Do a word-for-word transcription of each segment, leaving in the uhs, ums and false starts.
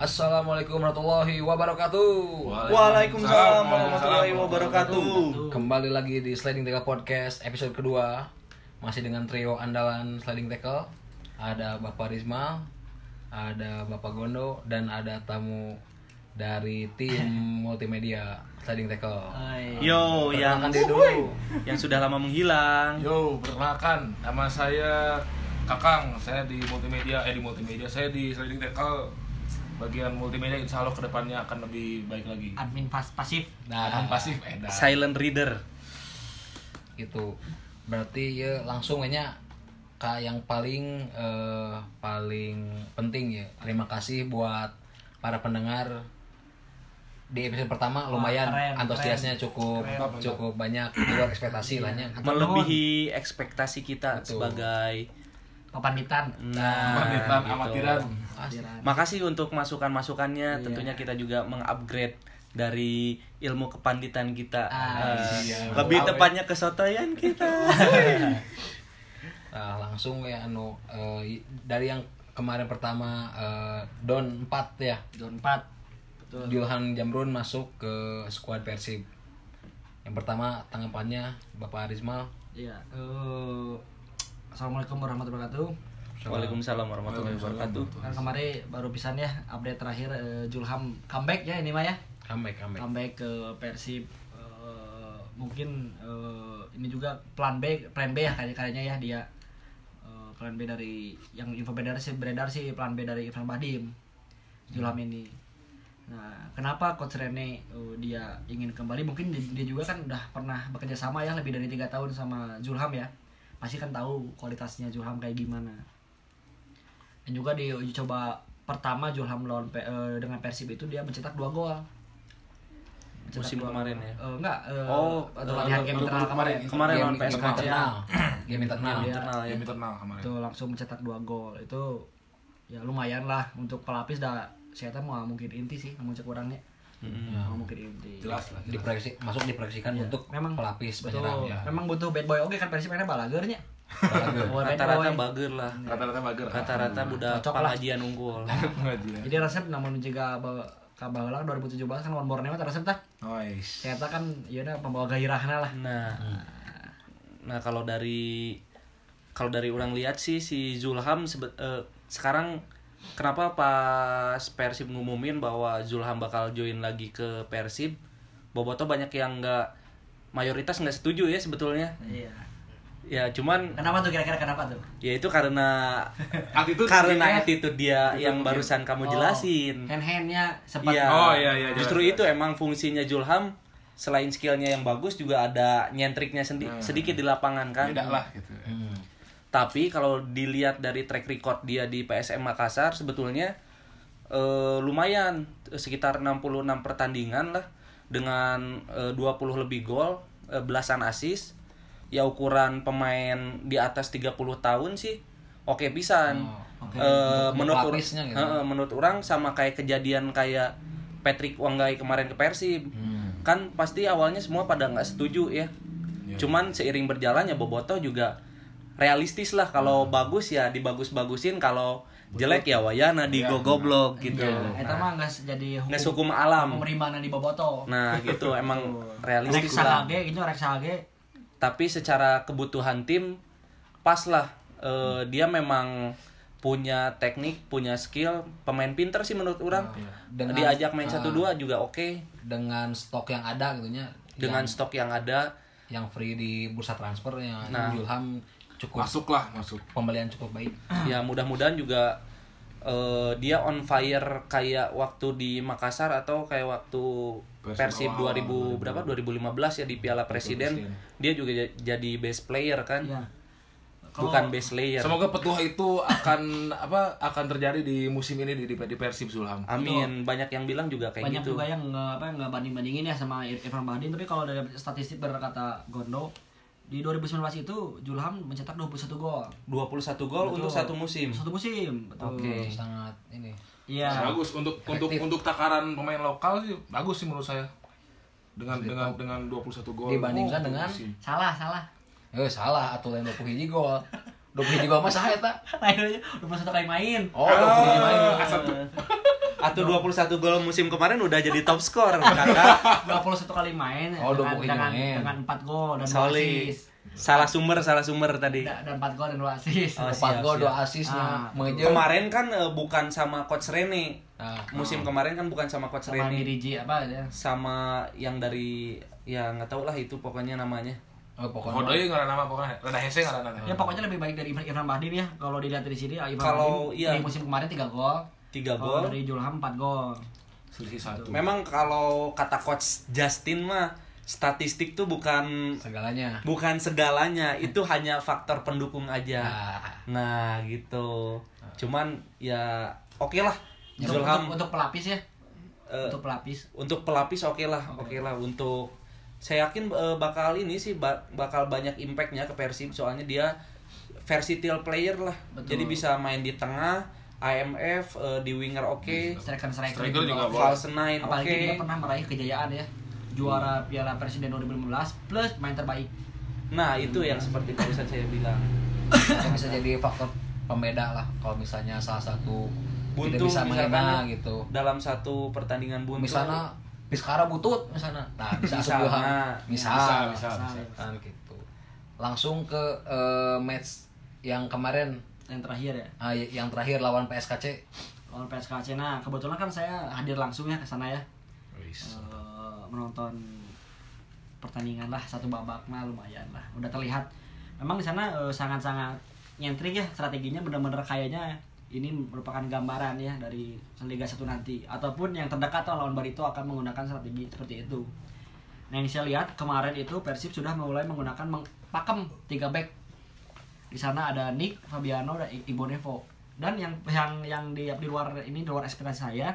Assalamualaikum warahmatullahi wabarakatuh. Waalaikumsalam warahmatullahi wabarakatuh. Kembali lagi di Sliding Tackle Podcast episode kedua. Masih dengan trio andalan Sliding Tackle. Ada Bapak Rizmal, ada Bapak Gondo, dan ada tamu dari tim multimedia Sliding Tackle. Yo, yang Perkenalkan diri dulu. yang sudah lama menghilang. Yo, perkenalkan, nama saya Kakang. Saya di multimedia, eh di multimedia, saya di Sliding Tackle. Bagian multimedia insya Allah kedepannya akan lebih baik lagi. Admin pas pasif. Nah, Admin pasif, eh dah. Silent reader. Gitu. Berarti ya langsung aja ke yang paling eh, paling penting ya. Terima kasih buat para pendengar. Di episode pertama Wah, lumayan keren, antusiasnya cukup Keren. cukup banyak di luar ekspektasi lahnya. Melebihi ekspektasi kita Betul. sebagai Papanditan. nah, Pamitan, gitu. amatiran. Makasih untuk masukan-masukannya. Iya. Tentunya kita juga mengupgrade dari ilmu kepanditan kita. Ah, Eh, iya. lebih Wow, tepatnya kesotoyan kita. Nah, langsung ya anu eh, dari yang kemarin pertama eh, Don empat ya. Don empat. Betul. Julhan Jamrun masuk ke skuad Persib. Yang pertama tanggapannya Bapak Rizmal. Iya. Eh, Assalamualaikum warahmatullahi wabarakatuh. Waalaikumsalam warahmatullahi wabarakatuh. Kan kemarin baru pisan ya update terakhir eh, Julham comeback ya ini mah ya. Comeback, comeback. Comeback ke Persib. Eh, mungkin eh, ini juga plan B, plan B ya kayaknya ya dia. Eh, plan B dari yang info beredar sih beredar sih plan B dari Irfan Bahdim. Julham ini. Nah, kenapa Coach Rene uh, dia ingin kembali? Mungkin dia, dia juga kan udah pernah bekerja sama ya lebih dari tiga tahun sama Julham ya. Pasti kan tahu kualitasnya Julham kayak gimana. Dan juga di uji coba pertama Julham lawan Pe- uh, dengan Persib itu dia mencetak dua gol. Mencetak Musim dua kemarin gol. ya? Uh, enggak, uh, Oh, atau uh, latihan baru- game baru internal kemarin. kemarin. Kemarin lawan Game- P S K. game internal. Game internal. Game Iya. internal ya. Game internal kemarin. Itu langsung mencetak dua gol. Itu ya lumayan lah untuk pelapis dah saya tahu mau mungkin inti sih namun cek orangnya. Mm-mm. Mau mungkin inti. Jelas lah. jelas. Diproyeksi, masuk diproyeksikan Iya. untuk Memang pelapis Betul. penyerang. ya. Memang butuh bad boy oke kan Persib mainnya balagernya. Balager. Boy, bad Rata-rata boy. bager lah. Rata-rata bager. Rata-rata budak Cocok lah. pengajian unggul. Pengajian. Jadi resep namun juga kabaheula dua ribu tujuh belas kan lawan Borneo teh resep tah. Nice. Ternyata kan ieu na pembawa gairahna lah. Nah, nah kalau dari kalau dari orang lihat sih si Zulham sebe- eh, sekarang kenapa pas Persib ngumumin bahwa Zulham bakal join lagi ke Persib, bobotoh banyak yang nggak mayoritas nggak setuju ya sebetulnya. Iya. Ya cuman Kenapa tuh kira-kira kenapa tuh? ya itu karena Attitude karena mungkin ya. attitude dia Attitude yang mungkin. barusan kamu jelasin. Hand-handnya sempat Iya. Oh, iya, iya, Justru jelas, itu jelas. emang fungsinya Zulham selain skillnya yang bagus juga ada nyentriknya sendi- Hmm. sedikit di lapangan kan. Beda lah gitu. Hmm. Tapi kalau dilihat dari track record dia di P S M Makassar sebetulnya eh, lumayan sekitar enam puluh enam pertandingan lah dengan eh, dua puluh lebih gol, eh, belasan assist. Ya ukuran pemain di atas tiga puluh tahun sih oke pisan. Oh, oke. Eh, Untuk menurut ur- pelapisnya gitu. eh, eh, menurut orang sama kayak kejadian kayak Patrick Wanggai kemarin ke Persib. Hmm. Kan pasti awalnya semua pada nggak setuju ya. Iya. Cuman seiring berjalannya bobotoh juga realistis lah kalau Hmm. bagus ya dibagus-bagusin, kalau jelek ya wayana di Iya, goblok gitu. Iya, eta mah geus jadi hukum. Nges hukum alam. Pemerimana di bobotoh. Nah, gitu emang Rek realistis lah. sahage gitu rek sahage. Tapi secara kebutuhan tim pas lah. Eh, dia memang punya teknik, punya skill, pemain pinter sih menurut orang. Dengan- Diajak main ah. satu dua juga oke. Dengan stok yang ada gitu nya. Dengan yang, stok yang ada. yang free di bursa transfer yang Nah. Julham cukup Masuk lah, masuk. pembelian cukup baik. Ya mudah-mudahan juga eh, dia on fire kayak waktu di Makassar atau kayak waktu Persib Persib dua awal-awal, ribu berapa dua ribu lima belas ya di Piala Presiden. Presiden. Dia juga j- jadi best player kan. Iya. Bukan best player. Semoga petuah itu akan apa akan terjadi di musim ini di di, di Persib Zulham. Amin. Banyak yang bilang juga kayak Banyak gitu. juga yang nggak apa nggak banding bandingin ya sama Ir- Irfan Bahdim, tapi kalau dari statistik berkata Gondo di dua ribu sembilan belas itu Julham mencetak dua puluh satu gol dua puluh satu gol Betul. untuk satu musim. satu musim betul. Oke. Sangat ini. Iya. Bagus untuk untuk Efektif. untuk takaran pemain lokal sih bagus sih menurut saya. Dengan dengan dengan dua puluh satu gol. Dibandingkan Oh, dengan- musim. Salah salah. Eh salah atuh lain dua puluh hiji gol. dua puluh hiji gol mah saha eta? Lainnya dua puluh satu kali main. Oh, dua puluh hiji main. Ah, satu. Atau dua puluh satu gol musim kemarin udah jadi top skor kakak. dua puluh satu kali main Oh, dua dengan, puluh kali dengan, main. dengan empat gol dan dua Solid. assist. Salah sumber, salah sumber tadi. Da- Dan empat gol dan dua assist. Oh, empat siap, gol siap. dua assistnya Ah. mengejar. Kemarin kan eh, bukan sama coach Rene. Nah, Musim kemarin kan bukan sama coach Sama Rene. Diriji apa ya? Sama yang dari ya nggak tahu lah itu pokoknya namanya. oh, pokoknya Pokoknya nggak ada nama pokoknya. Rada hese nggak ada nama. Ya pokoknya lebih baik dari Irfan Irfan Bahdim ya. Kalau dilihat dari sini Irfan Kalau, Bahdim iya. di musim kemarin tiga gol. Tiga Kalau gol. dari Julham empat gol. Selisih satu. Memang kalau kata coach Justin mah statistik tuh bukan segalanya. bukan segalanya, itu hanya faktor pendukung aja. Nah. Nah, gitu. Cuman ya oke lah. Untuk, Zulham untuk, untuk pelapis ya. eh, Untuk pelapis. untuk pelapis oke lah, oke lah untuk saya yakin eh, bakal ini sih ba- bakal banyak impactnya ke Persib soalnya dia versatile player lah. Betul. Jadi bisa main di tengah, I M F eh, di winger oke, Striker-striker Striker juga boleh. false nine oke. Apalagi dia pernah meraih kejayaan ya. Juara Piala Presiden dua ribu lima belas plus main terbaik. Nah, itu yang seperti barusan saya bilang. Itu bisa jadi faktor pembeda lah kalau misalnya salah satu Buntu tidak bisa misalkan menghina gitu. dalam satu pertandingan buntu. Misalnya Piskara butut misalnya. Nah, bisa asup Misalnya. Johan. Misal, Bisa, bisa, bisa. bisa. kan gitu. Langsung ke eh, match yang kemarin Yang terakhir ya. ah, y- yang terakhir lawan P S K C. Lawan P S K C. Nah, kebetulan kan saya hadir langsung ya ke sana ya. Wis. Eh, menonton pertandingan lah satu babak mah lumayan lah. Udah terlihat memang di sana eh, sangat-sangat nyentrik ya strateginya benar-benar kayaknya ini merupakan gambaran ya dari Liga satu nanti ataupun yang terdekat atau lawan Barito akan menggunakan strategi seperti itu. Nah, yang saya lihat kemarin itu Persib sudah mulai menggunakan meng- pakem tiga back. Di sana ada Nick, Fabiano, dan I- Ibo Nevo. Dan yang yang yang di di luar ini di luar ekspektasi saya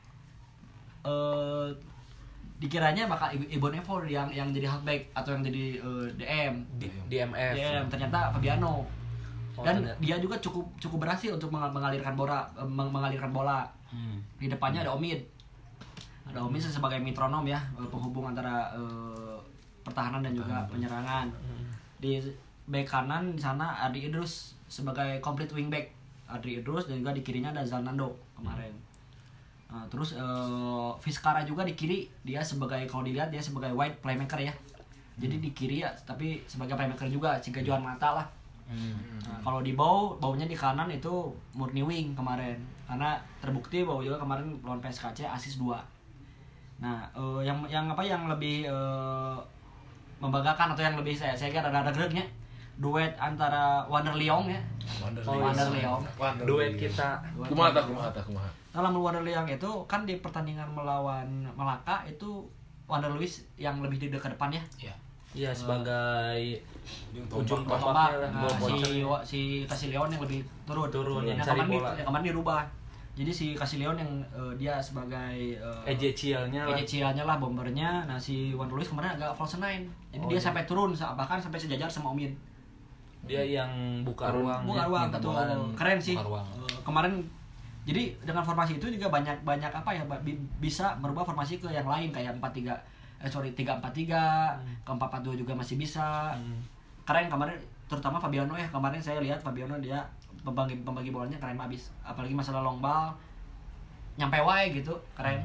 eh dikiranya bakal Ibo- Ibo Nevo yang yang jadi halfback atau yang jadi eh, D M. di, di M F. D M ternyata Fabiano. Oh, Dan ternyata. dia juga cukup cukup berhasil untuk mengal- mengalirkan bola eh, meng- mengalirkan bola. Hmm. Di depannya ada Omid. Ada Omid sebagai metronom ya, eh, penghubung antara eh, pertahanan dan juga penyerangan. Di bek kanan di sana Adri Idrus sebagai complete wingback. Adri Idrus dan juga di kirinya ada Zalnando kemarin. Nah, terus eh, Vizcara juga di kiri, dia sebagai kalau dilihat dia sebagai wide playmaker ya. Jadi di kiri ya, tapi sebagai playmaker juga, Ciga Johan Mata lah. Nah, kalau di Bow, Baunya di kanan itu murni wing kemarin. Karena terbukti Bow juga kemarin lawan P S K C asis dua. Nah, eh, yang yang apa yang lebih eh, membanggakan atau yang lebih saya saya kira ada ada geraknya duet antara Wander Leong ya. Wander Oh, Wander Leong. Wander Duet Leong. kita. Kumaha tah, kumaha tah, kumaha. Dalam Wander Leong itu kan di pertandingan melawan Malaka itu Wander Luis yang lebih di dekat depan ya. Iya. Iya, sebagai Ujung ujung tombak. tombaknya lah, Nah, gol si bocornya. Wa- si Casilleon yang lebih turun. Turun, yang yang cari kemarin di- bola. yang kemarin dirubah. Jadi si Casilleon yang eh, dia sebagai uh, Ejecialnya lah. Ejecialnya lah bombernya. Nah, si Wander Luis kemarin agak false nine. Jadi Oh, dia iya. sampai turun bahkan sampai sejajar sama Omid. Dia yang buka Turun. ruang. Bukan ya. ruang minta betul. bola dan Keren sih. buka ruang. Eh, kemarin jadi dengan formasi itu juga banyak banyak apa ya bi- bisa merubah formasi ke yang lain kayak empat tiga eh sorry tiga empat tiga, ke empat empat dua juga masih bisa. Hmm. Keren kemarin terutama Fabiano ya, kemarin saya lihat Fabiano dia pembagi pembagi bolanya keren abis. Apalagi masalah long ball nyampe wae gitu, keren.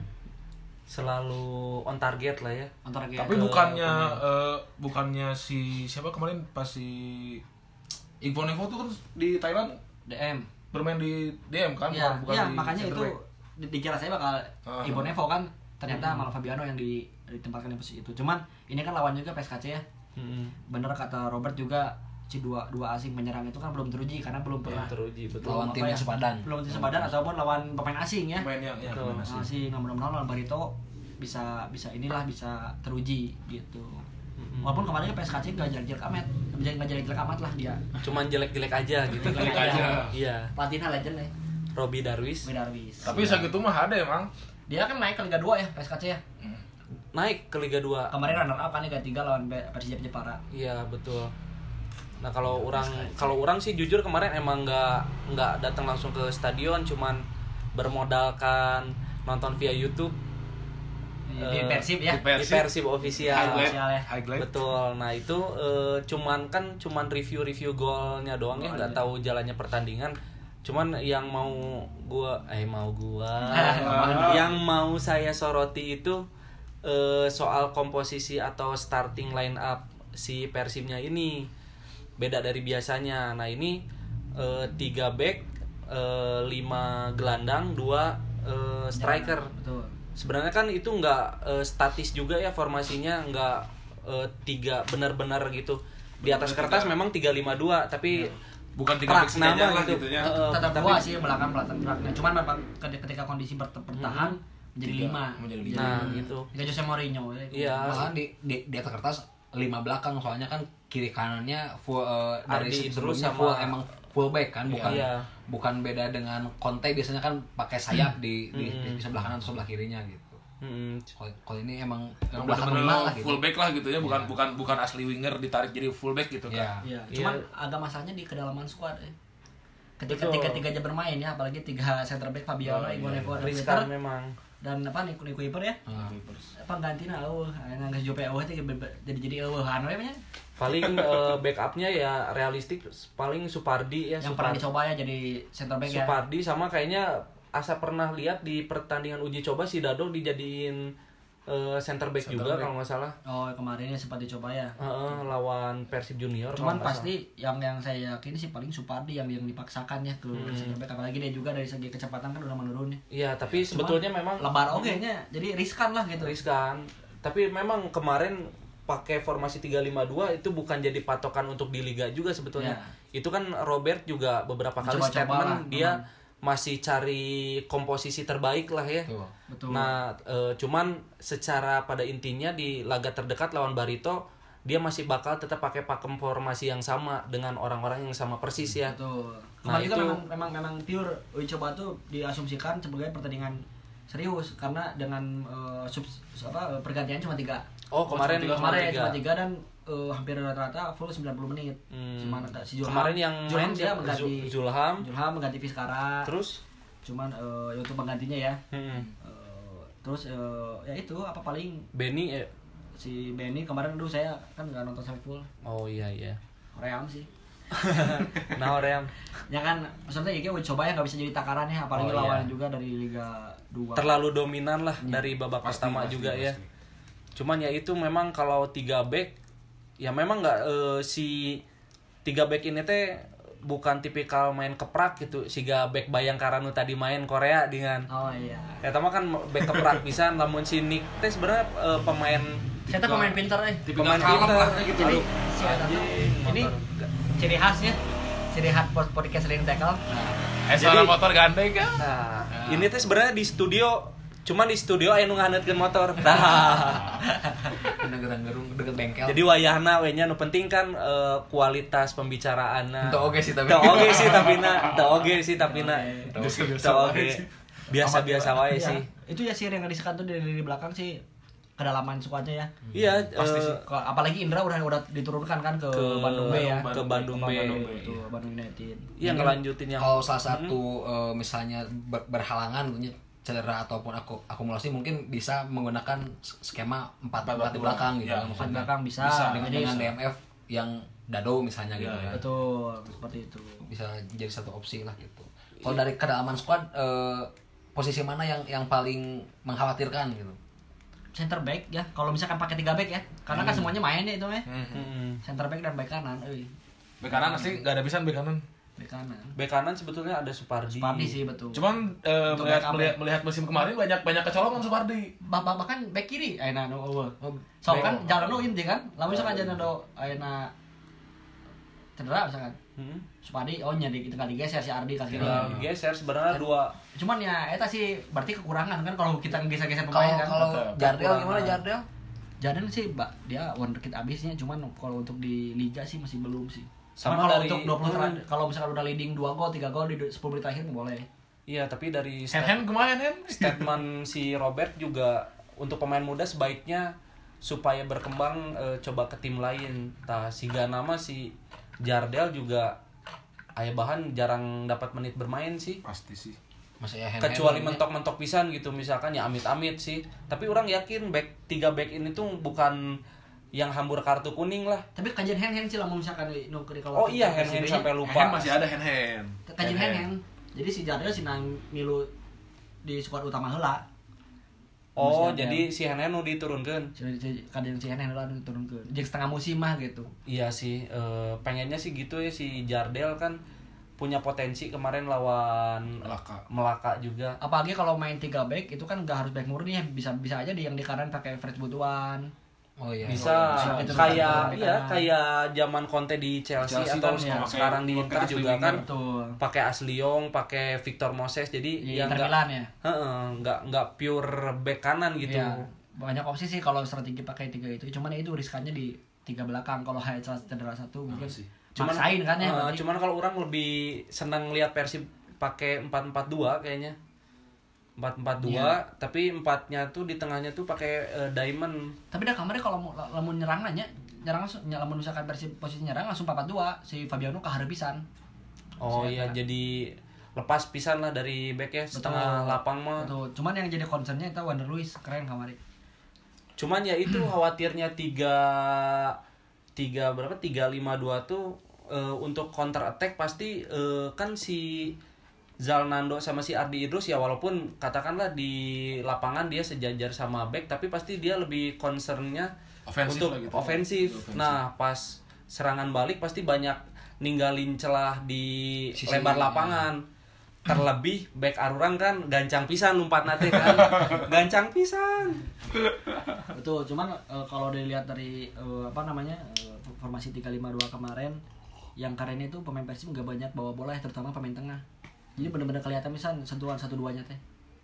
Selalu on target lah ya. Antara Tapi Ke bukannya pemain. eh, bukannya si siapa kemarin pas si Ivo Nevo tuh kan di Thailand D M. bermain di D M kan, Iya, bukan iya di makanya center itu back. di- dikira saya bakal Ah. Ibo Nevo kan, ternyata malah Fabiano yang di, ditempatkan di posisi itu. Cuman ini kan lawan juga P S K C ya. Hmm. Bener kata Robert juga si dua dua asing penyerang itu kan belum teruji karena belum pernah Yang teruji betul. Lawan apa timnya ya, sepadan. belum tim sepadan ataupun lawan pemain asing ya. Pemain yang ya, Betul. pemain asing. Asing, nah, mudah-mudahan lawan Barito bisa bisa inilah bisa teruji gitu. Walaupun kemarin P S K C gak jelek-jelek amat, gak jelek-jelek amat lah dia. Cuman jelek-jelek aja gitu. Jelek aja. Iya. Pelatihnya legend ya, Robi Darwis Darwis. Tapi segitu mah ada emang. Dia kan naik ke Liga dua ya P S K C ya. naik ke Liga dua. Kemarin runner up kan Liga tiga lawan Pe- Persija Jepara. Iya, betul. Nah, kalau orang kalau orang sih jujur kemarin emang nggak nggak datang langsung ke stadion, cuman bermodalkan nonton via YouTube. Di, Eh, di Persib ya. di Di Persib official. Highlight, Official ya. highlight. Betul. Nah, itu eh, cuman kan cuman review-review golnya doang ya, Oh, nggak iya. tahu jalannya pertandingan. Cuman yang mau gua eh mau gua Ah. yang mau saya soroti itu eh, soal komposisi atau starting line up si Persibnya ini beda dari biasanya. Nah ini eh, tiga back, eh, lima gelandang, dua eh, striker. Betul. Sebenarnya kan itu nggak eh, statis juga ya formasinya, nggak eh, tiga benar-benar gitu. Di atas kertas memang tiga lima dua tapi bukan tiga back kerak sejajar nama lah gitu. gitu ya. Eh, Tetap tapi- dua sih belakang belakang belakang. Cuman memang ketika kondisi ber- bertahan menjadi Tiga, lima. menjadi lima. Nah gitu. Tiga Jose Mourinho. ya. Iya. Malahan di, di di atas kertas lima belakang, soalnya kan kiri kanannya full eh, dari Ardi terus sebelumnya sama- full emang full back kan, bukan Iya. bukan beda dengan Conte biasanya kan pakai sayap di, di, Hmm. di sebelah kanan atau sebelah kirinya gitu. Mm-mm. Kalau kalau ini emang Yang belakang bener-bener lima lah gitu. full back lah gitu ya, bukan bukan bukan asli winger ditarik jadi full back gitu Iya. kan. Iya. Iya. Cuman agak masalahnya di kedalaman squad. Eh. Ketika Betul. tiga-tiga aja bermain ya, apalagi tiga center back Fabiano, Oh, iya. Igonevo, dan Riskan Twitter memang. dan apa nih Nico Iper ya? Ah. Apa gantina eueuh, aya geus jope eueuh teh jadi jadi eueuhan we nya. Paling eh, backupnya ya realistik paling Supardi ya. Yang pernah Supar- dicoba ya jadi center back ya. Supardi sama kayaknya Asa pernah lihat di pertandingan uji coba si Dado dijadiin eh, center back Center juga back. kalau nggak salah. Oh, kemarinnya sempat dicoba ya. Heeh, lawan Persib Junior. Cuman kalau nggak pasti yang yang saya yakin sih paling Supardi yang yang dipaksakan ya ke Hmm. center back, apalagi dia juga dari segi kecepatan kan udah menurun ya. salah. Iya, tapi sebetulnya memang Lebar oke nya, jadi riskan lah gitu. riskan. Tapi memang kemarin pakai formasi tiga lima dua itu bukan jadi patokan untuk di liga juga sebetulnya. Ya. Itu kan Robert juga beberapa kali Mencoba-coba statement lah, dia memang. masih cari komposisi terbaik lah ya. Betul. Betul. Nah, e, cuman secara pada intinya di laga terdekat lawan Barito dia masih bakal tetap pakai pakem formasi yang sama dengan orang-orang yang sama persis ya. Betul. Nah, Kemarin juga itu- memang memang memang pure uji coba tuh diasumsikan sebagai pertandingan serius karena dengan eh, sub, apa eh, pergantian cuma tiga. Oh, kemarin tiga, cuma Kemarin ya tiga. cuma tiga dan eh, hampir rata-rata full sembilan puluh menit. Hmm. Cuman si Julham, Kemarin yang Julham main dia siapa? mengganti Zul- Zulham. Julham mengganti Vizcara. Terus Cuman eh, ya untuk penggantinya ya. hmm, Eh, terus eh, ya itu apa paling Benny eh. si Benny kemarin dulu saya kan nggak nonton sampai full. Oh iya iya. Ream sih. Nah, Ream. Ya kan maksudnya ya uji coba ya nggak bisa jadi takaran ya apalagi Oh, iya. lawan juga dari Liga dua. Terlalu dominan lah Iya. dari babak Pasti, pertama pasti, juga ya. pasti. Cuman ya itu memang kalau tiga back ya memang nggak eh, si tiga back ini teh bukan tipikal main keprak gitu. Siga back Bayangkara nu tadi main Korea dengan Oh iya. ya tama kan back keprak pisan lamun si Nick teh sebenarnya eh, pemain Saya tuh pemain pintar eh. Tipikal pemain kalem pintar. lah gitu. Jadi Aduh, si Eta tuh, anjing, ini motor. ciri khasnya ciri khas pod- podcast Sling Tackle. Eh soal motor gandeng kan. Nah, ini teh sebenarnya di studio cuman di studio aya nu ngahaneutkeun motor. Tah. Deket gerung deket bengkel. Jadi wayahna we nya nu penting kan eh, kualitas pembicaraanna. Teu oge sih tapi. Teu oge sih tapi na, teu oge sih tapi na. Biasa-biasa Teu wae oge. sih. Biasa-biasa wae Iya. sih. Itu ya sih yang disekan tuh dari, dari belakang sih kedalaman squadnya ya. Iya, Pasti eh, sih. Kalau- Apalagi Indra udah udah diturunkan kan ke, Ke Bandung B ya. ke Bandung B. Bandung B. Itu Bandung United. Iya ngelanjutin yang Kalau salah satu eh, misalnya ber- berhalangan punya cedera ataupun aku akumulasi mungkin bisa menggunakan skema empat empat di belakang gitu Ya, kan, Empat maksudnya. belakang bisa. Bisa, dengan, Jadi dengan D M F yang Dado misalnya gitu Ya, ya. betul seperti itu. Bisa jadi satu opsi lah gitu. Kalau dari kedalaman squad eh, posisi mana yang yang paling mengkhawatirkan gitu? Center back ya. Kalau misalkan pakai tiga back ya. Karena kan semuanya main ya itu ya. Hmm. Mm-mm. Center back dan back kanan, euy. Bek kanan asli nggak ada pisan bek kanan. Back kanan. Bek kanan sebetulnya ada Supardi. Supardi sih betul. Cuman eh, Untuk melihat, backup melihat ya. melihat musim kemarin banyak banyak kecolongan Supardi. bah bah- bahkan back kiri ayeuna nu eueuh. Oh, So back- kan jalan nu inti kan. Lamun misalkan jalan nu ayeuna cedera misalkan. Hmm. Supadi oh nya di tengah digeser si Ardi ka kiri. Ya, geser sebenarnya dua. Cuman ya eta sih berarti kekurangan kan kalau kita geser-geser Kalau pemain kan. kalau Betul. Jardel Kekurangan. gimana Jardel? Jaden sih Mbak dia wonderkid abisnya cuman kalau untuk di liga sih masih belum sih. Sama Sama kalau dari- untuk dua puluh Hmm. terakhir, kalau misalkan udah leading dua gol, tiga gol di sepuluh menit terakhir boleh. Iya, tapi dari Hand hand kemarin kan. statement si Robert juga untuk pemain muda sebaiknya supaya berkembang eh, coba ke tim lain. Tah siga nama si Jardel juga aya bahan jarang dapat menit bermain sih. Pasti sih. Masih ya hand Kecuali hand- mentok-mentok pisan gitu misalkan ya amit-amit sih. Tapi orang yakin back tiga back ini tuh bukan yang hambur kartu kuning lah. Tapi kajian hand hand sih lah misalkan di nu di Oh iya, hand hand sampai lupa. Hand hand masih ada hand hand. kajian hand. Jadi si Jardel si nang milu di skuad utama heula. Oh, jadi si Henen nu diturunkeun. Si kadang si Henen heula diturunkeun. Jeung setengah musim mah gitu. Iya sih, eh, pengennya sih gitu ya si Jardel kan punya potensi kemarin lawan Melaka. Melaka juga. Apalagi kalau main tiga back itu kan enggak harus back murni ya, bisa bisa aja di yang di kanan pakai Fred Butuan. Oh iya. Bisa Oh, iya. Itu kayak kan, iya kan. kayak zaman Conte di Chelsea, Chelsea atau kan ya. sekarang di Inter Pakai juga Asli kan Winger. Betul. pakai Asliong, pakai Victor Moses, jadi Di ya Inter enggak Milan ya. heeh, enggak enggak pure back kanan gitu. Iya. Banyak opsi sih kalau strategi pakai tiga itu. Cuman ya itu riskannya di tiga belakang. Kalau Haidar cedera satu mungkin sih? Cuman maksain kan ya. eh, berarti. cuman kalau orang lebih senang lihat Persib pakai empat empat dua kayaknya. empat empat dua Iya. tapi empatnya tuh di tengahnya tuh pakai eh, diamond. Tapi dah kamarnya kalau mau lamun nyerang nanya, nyerang langsung lamun misalkan Persib posisi nyerang langsung empat empat dua si Fabiano keharepisan. Oh Saya iya, kira. jadi lepas pisan lah dari back ya, setengah Betul. lapang mah. Betul. Cuman yang jadi concernnya itu Wander Luiz keren kamari. Cuman ya itu khawatirnya tiga tiga berapa tiga lima dua tuh eh, untuk counter attack pasti eh, kan si Zalnando sama si Ardi Idrus ya, walaupun katakanlah di lapangan dia sejajar sama back, tapi pasti dia lebih concernnya Ofensif untuk lah gitu. ofensif. Ofensif. Nah pas serangan balik pasti banyak ninggalin celah di Sisi, lebar lapangan. Terlebih back Arurang kan gancang pisan lompat nate kan. Gancang pisan. Betul, cuman eh, kalau dilihat dari eh, apa namanya eh, formasi tiga lima dua kemarin yang karennya itu pemain Persib nggak banyak bawa bola ya, terutama pemain tengah. Jadi benar-benar kelihatan misal sentuhan satu duanya teh.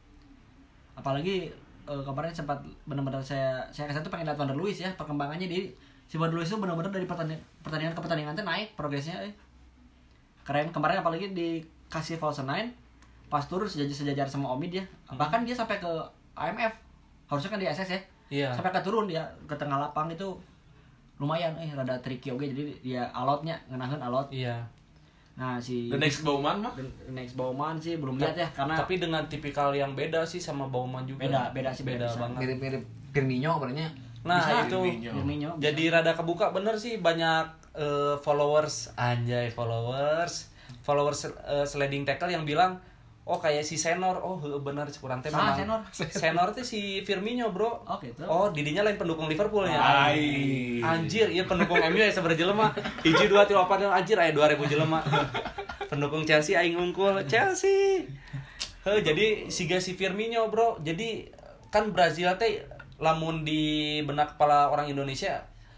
Apalagi eh, kemarin sempat benar-benar saya saya kesan tuh pengen lihat Wander Luiz ya perkembangannya di si Wander Luiz itu benar-benar dari pertandingan pertandingan ke pertandingan teh naik progresnya eh. Keren kemarin apalagi dikasih false nine pas turun sejajar sejajar sama Omid ya. Bahkan dia sampai ke A M F. Harusnya kan di S S ya. Iya. Sampai ke turun dia ke tengah lapang itu lumayan eh rada tricky oke jadi dia alotnya ngenahin alot. Iya. Nah si The next Bauman mah? The next Bauman sih belum lihat ya karena Tapi dengan tipikal yang beda sih sama Bauman juga. beda beda sih beda beda, banget. Mirip-mirip Firmino sebenarnya. Nah, Bisa, itu Firmino. Firmino bisa. jadi rada kebuka bener sih, banyak eh, followers anjay followers followers eh, sliding tackle yang bilang oh kayak si Senor. Oh heueuh bener kurang teh Salah, memang. Senor. Senor teh si Firmino, Bro. Oh, gitu. Oh, didinya lain pendukung Liverpool ya. Ai. Anjir, iya pendukung M U ya sabar jelema. Hiji dua tilu opat anjir aya dua ribu jelema. Pendukung Chelsea aing ngungkul Chelsea. Heuh, jadi siga si Firmino, Bro. Jadi kan Brazil teh lamun di benak kepala orang Indonesia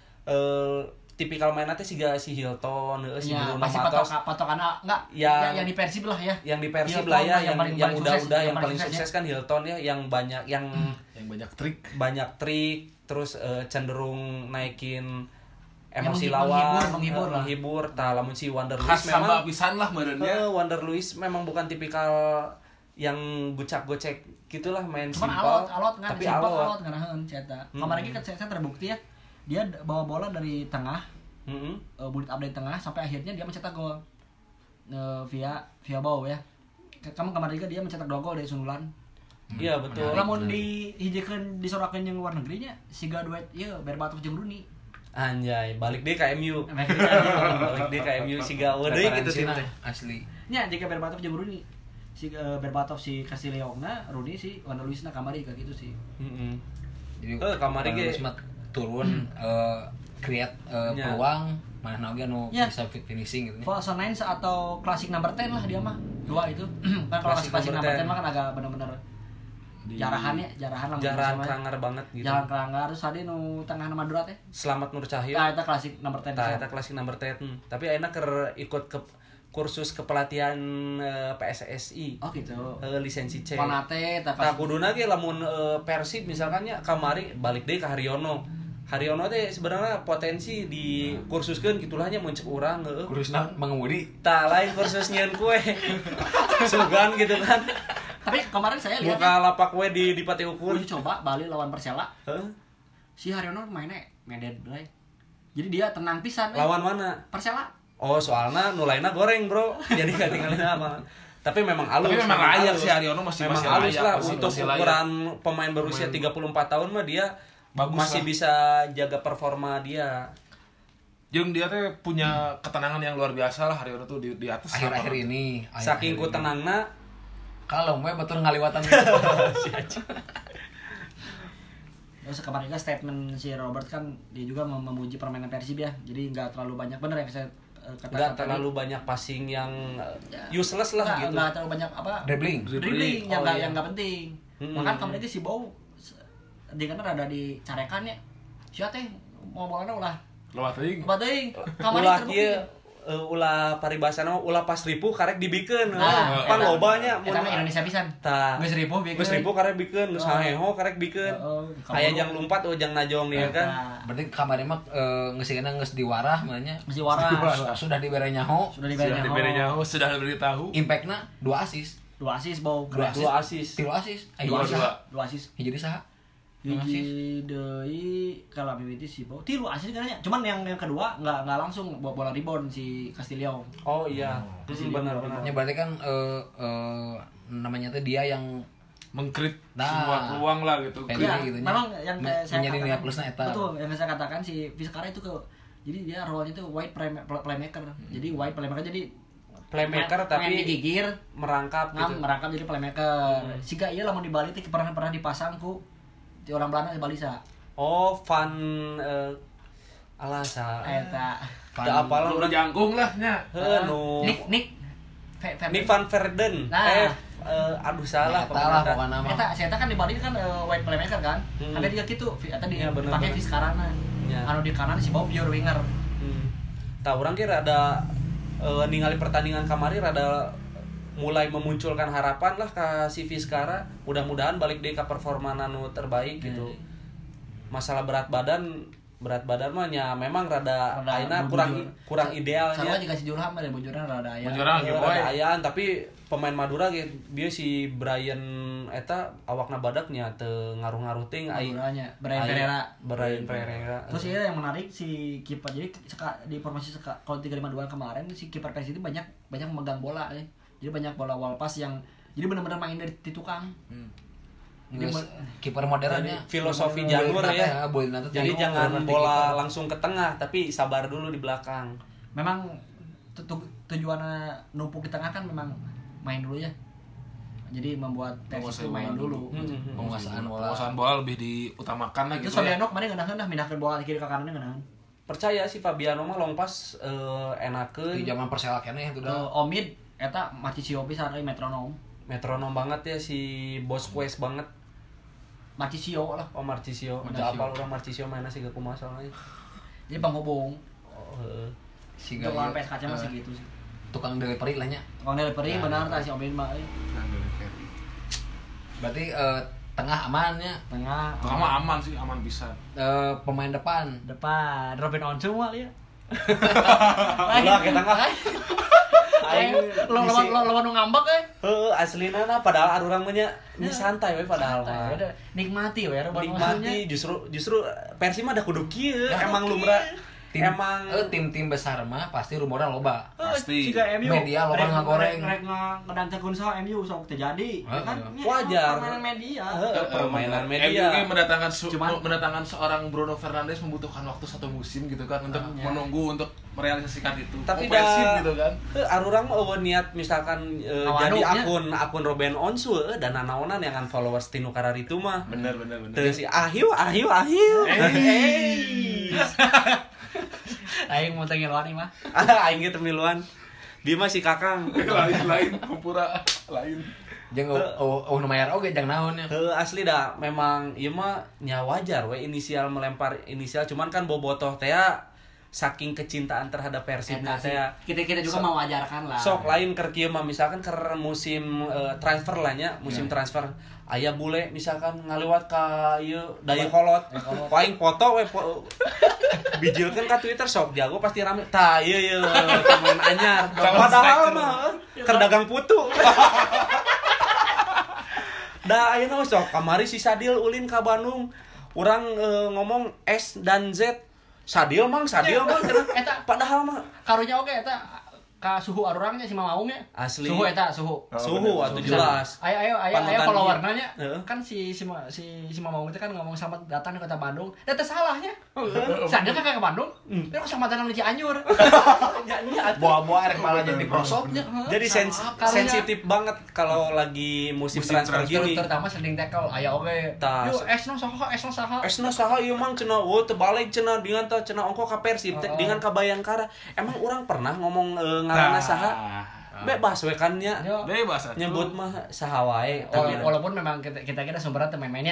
eh tipikal mainnya teh siga si Hilton, heueuh si ya, Bruno pasti Matos. patok patokan enggak Yang- yang, yang di Persib lah ya. Yang di Persib Hilton lah ya, lah, yang paling- yang paling udah sukses, udah yang yang paling paling sukses sukses kan Hilton ya, yang banyak yang Yang banyak trik. banyak trik, terus eh, cenderung naikin emosi Yang lawan, menghibur, eh, menghibur lah. menghibur. Tah lamun si Wander Luiz Khas memang samba pisan lah badannya. eh, Wander Luiz memang bukan tipikal yang gocak-gocek gitulah, main Cuman simpel alot, alot kan, tapi simpel alot. alot nganaheun cetak. Hmm. Kemarin kan saya terbukti ya, dia d- bawa bola dari tengah, Mm-mm. uh, bulit update tengah sampai akhirnya dia mencetak gol uh, via via bau ya. Ke- Kamu kemarin juga dia mencetak dua gol dari sundulan. Iya betul. Lamun di hijikeun disorakeun jeung luar negerinya, siga duet ieu Berbatov jeung Rooney. Anjay, balik deh ke M U. Nah, gitu kan. Balik deh ke M U siga eueuh gitu tim teh. Asli. Nya jika Berbatov jeung Rooney. Si uh, Berbatov si Castileongna, Rooney si Wander Luizna kamari kayak gitu sih. Heeh. Jadi Eh, kamari ge- Wisma turun eh, create eh, Ya. peluang mana oge anu Ya. bisa fit finishing gitu. False nine atau klasik number ten lah dia mah. Dua itu. Kan kalau Classic klasik number number ten. ten mah kan agak bener-bener Di- jarahan ya, jarahan lah. Jaran menurut saya. kelangar banget gitu. Jalan kelanggar terus ada nu tengah nama Madura teh. Selamat Nur Cahyo. Nah, itu klasik number ten. Tah eta klasik number ten. Tapi ayeuna keur ikut ke kursus kepelatihan eh, P S S I. Oh gitu. Eh, lisensi C. Panate tah Tah kuduna ge lamun eh, Persib misalkan nya kamari balik deui ka Haryono. Haryono teh sebenarnya potensi di kursuskeun gitulah nya mun cek urang heeh. Kurusna mengemudi. Tah lain kursus nyieun kue. Sugan gitu kan. Tapi kemarin saya lihat Buka lapak kue di di Pati ya, Ukur. uji coba Bali lawan Persela. Heeh. Si Haryono mainnya medet bae. Jadi dia tenang pisan. eh. Lawan mana? Persela. Oh, soalnya nulaina goreng, Bro. Jadi gak tinggalin apa. Tapi memang halus. Tapi memang layak halus. si Haryono masih- memang masih halus layak, lah masih- untuk masih layak. ukuran pemain berusia Pemain- tiga puluh empat tahun mah dia Bagus masih lah. bisa jaga performa dia. Jeung dia teh punya ketenangan yang luar biasa lah hari itu di di atas Akhir-akhir lapangan. ini. Saking ku tenangna Kalau gue betul ngaliwatan. Terus kemarin kan statement si Robert kan dia juga mem- memuji permainan Persib ya. Jadi nggak terlalu banyak bener ya saya uh, katakan nggak tadi. terlalu banyak passing yang uh, Ya, useless lah nggak, gitu. nggak terlalu banyak apa Dribbling. dribbling yang Oh, nggak iya. yang nggak penting. Hmm. Bahkan kemarin itu si Bow dia kan ada di carekan ya. Siapa teh mau bolana ulah Loba teuing. Coba teuing. Kemarin Ulah terbukti. kieu uh, ulah paribasana mah ulah pas ribu karek dibikeun. Nah, Pan eta- lobanya eta mah Indonesia pisan. Tah. Geus ribu bikeun. Geus ribu karek bikeun, geus Oh. haheho karek bikeun. Heeh. Aya jang lumpat oh jang najong dia kan. Nah, Berarti kemarin mah eh, ngeusikeunna geus diwarah manya. mesti waras. Sudah dibere nyaho. Sudah Sudah dibayar diberi nyaho, sudah diberi tahu. Impactna dua assist. Dua asis Bow. Dua Dua assist. Tilu assist. Eh, Dua, hiji dua. saha? Dua asis. Hiji di saha? Dua assist. Hiji deui kalau mimiti si Bow. Tilu asis kan ya. Cuman yang yang kedua enggak enggak langsung bawa bola rebound si Castillo. Oh iya. Kasih Hmm, dia benar-benar. Ya berarti kan eh, eh, namanya tuh dia yang Mengkrit Nah. semua peluang lah gitu. Kayak Ya, gitu nya. memang yang Men- saya menjadi nilai katakan plusnya eta. betul yang saya katakan si Vizcara itu ke jadi dia role-nya itu wide play- playmaker. Jadi wide playmaker jadi Playmaker main- tapi main digigir merangkap ngam gitu. merangkap jadi playmaker. Siga ieu lamun di Bali teh pernah pernah dipasang ku di orang Belanda di Balisa. Oh, Van uh, alasa. Eta. Da apalah Lu urang. jangkung lah nya. Heuh nu. Nick Nick Fe- Fe- Nick Van Verden. Nah. Eh, eh, aduh salah Eta lah pokoknya. pokoknya mah. Eta si eta kan di Bali kan uh, wide playmaker kan. Hmm. Ada dia gitu, eta di Ya, bener, pakai bener. Vizcarana. Ya. Anu di kanan si Bob pure winger. Hmm. Tah urang kira ada eh, ningali pertandingan kemarin rada mulai memunculkan harapan lah ka si Vizcara. Mudah-mudahan balik deui ka performa anu terbaik gitu. Hmm. Masalah berat badan berat badan mah nya memang rada Rada ayeuna bujur. kurang kurang Sarua idealnya. juga si Jurham ada bujurna rada aya. Bujurna Eh, lagi boy. rada ayaan tapi pemain Madura ge dia si Brian eta awakna badaknya teu ngaruh-ngaruh ting ai Maduranya, Brian ai- Pereira. Brian Pereira. Terus ya yang menarik si kiper jadi seka, di formasi seka, kalau tiga lima dua kemarin si kiper Persib itu banyak banyak memegang bola ya. Jadi banyak bola wall pass yang jadi benar-benar main dari di tukang. Geus Jadi, kiper modernnya. Filosofi Janur ya. Boleh nanti Jadi jangan bola langsung ke tengah tapi sabar dulu di belakang. Memang tu- tu- tujuannya numpuk di tengah kan memang main dulu ya. Jadi membuat Persib Menguasai itu main bola dulu. dulu. Hmm. penguasaan bola. Penguasaan bola lebih diutamakan lah Terus gitu ya. Fabiano kemarin ngeunahkeun dah mindahkeun bola kiri ke kanan ngeunaheun. Percaya si Fabiano mah long pass eh, enakeun. Di zaman Persela keneh itu Ke dah. Omid eta Marcisio pisan euy metronom. Metronom banget ya si Bos Quest banget. Marcisio lah. Oh Marcisio, Marcisio. udah apal orang Marcisio mana sih gak kumaha soalnya. Jadi penghubung. Oh, heeh. Si Untuk lawan Gayo, P S K C masih eh, gitu sih. tukang delivery lah nya. Kalau delivery Ya, benar ya. tah si Omid mah euy. Berarti eh, tengah amannya. Tengah Tengah mah aman sih, aman bisa. Eh, pemain depan. depan Robin Onsu mah ya. Ulah ke tengah. Aing lo lawan lo lawan nu ngambek euy. Heeh, aslina na padahal arurang mah nya nya santai we padahal mah. Santai, udah. Nikmati we Robin Onsu nya. Nikmati justru justru Persib mah ada kudu kieu, Ya, emang kieu. lumrah. Tim, Emang eh, tim-tim besar mah pasti rumornya loba. Pasti. Jika M U Media loba rek- ngagoreng. rek ngedancekeun saha M U sok teu jadi. Ya kan? Heeh. Nya, Wajar. Permainan media. Heeh, permainan M U media. kan mendatangkan su- Cuman- mendatangkan seorang Bruno Fernandes membutuhkan waktu satu musim gitu kan untuk Ah, ya. menunggu untuk merealisasikan itu. Tapi Oh, Persib dah- gitu kan. Heuh, arurang mah eueuh niat misalkan eh, Awanu jadi nya. akun akun Robin Onsu heuh, dan nanaonan yang kan followers tinu kararitu mah. Bener bener bener. Teu si Ahyu Ahyu Ahyu. Eh. Aing mau tanya luar nih mah. Aing ge teu miluan. Dia mah si Kakang. lain lain kumpura lain. Jeung oh, oh, oh nu mayar oge jeung naon nya. Heuh, asli dah memang ieu mah nya wajar we inisial melempar inisial cuman kan bobotoh teh saking kecintaan terhadap Persib Eta sih. teh Kita kita juga Sok- mewajarkan lah. sok lain keur kieu mah misalkan keur musim eh, transfer lah nya musim Ya. transfer aya bule misalkan ngaliwat ka ieu Dayakolot paling foto we po, bijilkeun ka Twitter sok jago pasti rame tah ieu ieu teman anyar Calon padahal striker. mah keur dagang putu da ayeuna mah sok kamari si Sadil ulin ka Bandung urang eh, ngomong S dan Z Sadil mang Sadil mang cenah. Eta padahal mah karunya oke eta ka suhu arurangnya si Mamaungnya. Asli. Suhu eta suhu. Oh, Suhu bener. atuh jelas. Ayo ayo ayo ayo Panutan followernya Heeh. kan si si Ma- si si Mamaung itu kan ngomong selamat datang di kota Bandung. Eta salahnya. Sadar kan ke Bandung. Tapi kok selamat datang di Cianjur. Bawa-bawa arek malah jadi prosopnya. Jadi sens- Karunya- sensitif banget kalau lagi musim, Musim transfer transfer, gini. terutama sliding tackle aya oge. Tas. Yo esno saha esno saha. Esna saha ieu mang cenah oh teu balik cenah dengan teh cenah ongko ka Persib teh Oh. dengan ka Bayangkara. Emang orang pernah ngomong e, ngaranna saha? Bebas we kan nya. Yo. Bebas atuh. Nyebut mah saha wae. Wala- Tapi Walaupun memang kita kita kita sumbernya teu memenya.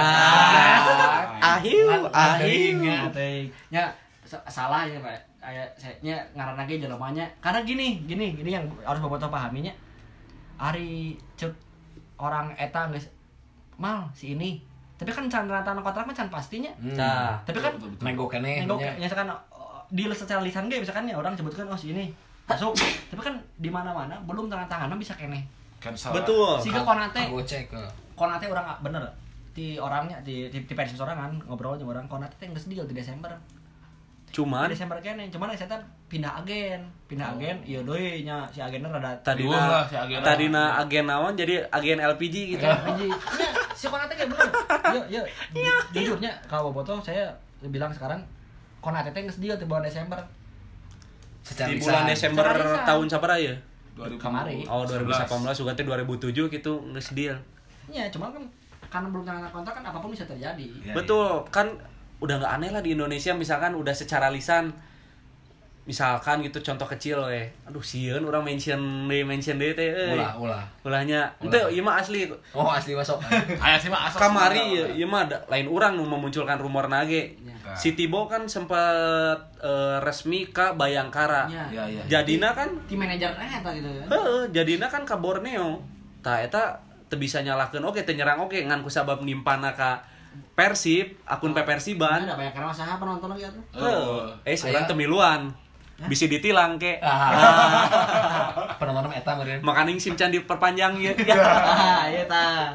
tah ahiu ahiu. Teuing. Nya sa- salah ya Pak. Aya nya ngaranna ge jelemanya. Karena gini, gini, gini yang harus bobotoh pahaminya. Ari cek orang eta geus mal si ini. Tapi kan can tanda kontrak mah can pastinya. Tah. Tapi kan Betul, betul. Nego keneh. Nengok nya. ya misalkan oh, deal secara lisan ge misalkan ya orang sebutkan oh si ini masuk. Tapi kan di mana-mana belum tanda tangan bisa keneh. Cancel. Betul. Siga Konate, Aku cek ke. Konate orang nggak bener. Di orangnya di di, di Persib sorangan ngobrol jeung orang Konate teh geus deal di Desember. Cuman Di Desember kene, cuman saya teh pindah agen, pindah agen, iya deui nya si agennya rada tadina Diulah lah si agen. tadina agen naon jadi agen L P G gitu. ya, nya si Konate ge bener. Yo yo jujurnya kalau bobotoh saya bilang sekarang Konate teh geus deal di bulan Desember. Secara Di bulan lisan. Desember Secara lisan. tahun sabaraha ya? dua ribu Kamari. Oh dua ribu delapan belas juga teh dua ribu tujuh gitu geus deal. Ya, cuman kan karena belum tanda kontrak kan apapun bisa terjadi. Ya, Betul, kan udah nggak aneh lah di Indonesia misalkan udah secara lisan misalkan gitu contoh kecil we. Aduh sieun urang mention deui mention deui teh euy. Ulah, ulah. Ulahnya. Ulah. Henteu ieu mah asli. Oh, asli masuk. Aya sih mah asal. Kamari ieu ieu mah da- lain urang nu memunculkan rumor nage. Ya. Si Tibo kan sempat eh, resmi ka Bayangkara. Ya. Ya, ya. Jadina kan Tim manajer eta gitu kan. heeh, jadina kan ka Borneo. Tah eta teu bisa nyalakeun oke teu nyerang oke ngan ku sabab nimpana ka Persib, akun P Persiban. Ada banyak karena saha penonton lagi atuh. Heeh. Eh, sekarang Aya. temiluan. Bisa ditilang ke. Ah. Penonton eta meureun. Makaning SIM can diperpanjang ya. Ah, iya ta.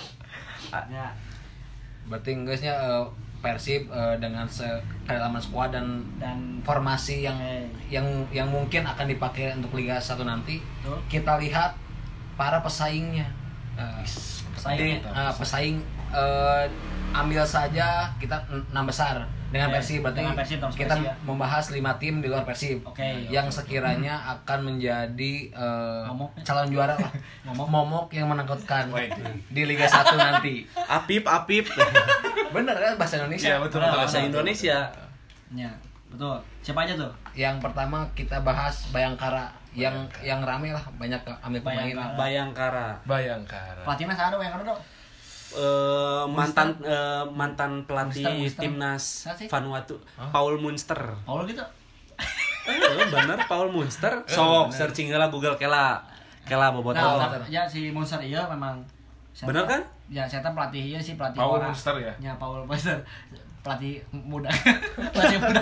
Ya. Berarti geusnya eh, Persib eh, dengan kedalaman skuad dan Dan formasi yang Eh. yang yang mungkin akan dipakai untuk Liga satu nanti. Betul. Kita lihat para pesaingnya. Eh, Pesaing. di- eh, pesaing eh, ambil saja kita enam besar dengan Oke, Persib berarti dengan Persib, termasuk kita Persib ya. membahas lima tim di luar Persib Oke. yang sekiranya akan menjadi eh, Momok. calon juara lah Momok. momok yang menakutkan Wait. di Liga satu nanti. Apip apip. Bener kan bahasa Indonesia? Iya, betul, Betul, betul. Bahasa Indonesia. Ya, betul. Siapa aja tuh? Yang pertama kita bahas Bayangkara yang yang rame lah banyak ambil pemain. Bayangkara. Bayangkara. Bayangkara. Pelatihnya saha yang kada dong? Eh, mantan eh, mantan pelatih Munster, Munster. timnas Siapa sih? Vanuatu, Paul Munster. Paul gitu. Eh, bener Paul Munster. Sok searching lah Google kela. Kela bobotoh. Nah, tapi- ya si Monster iya memang. Saya Bener tahu- kan? Ya, saya tahu pelatih iya sih pelatih Paul orang. Munster ya? Ya, Paul Monster. Pelatih muda. pelatih muda.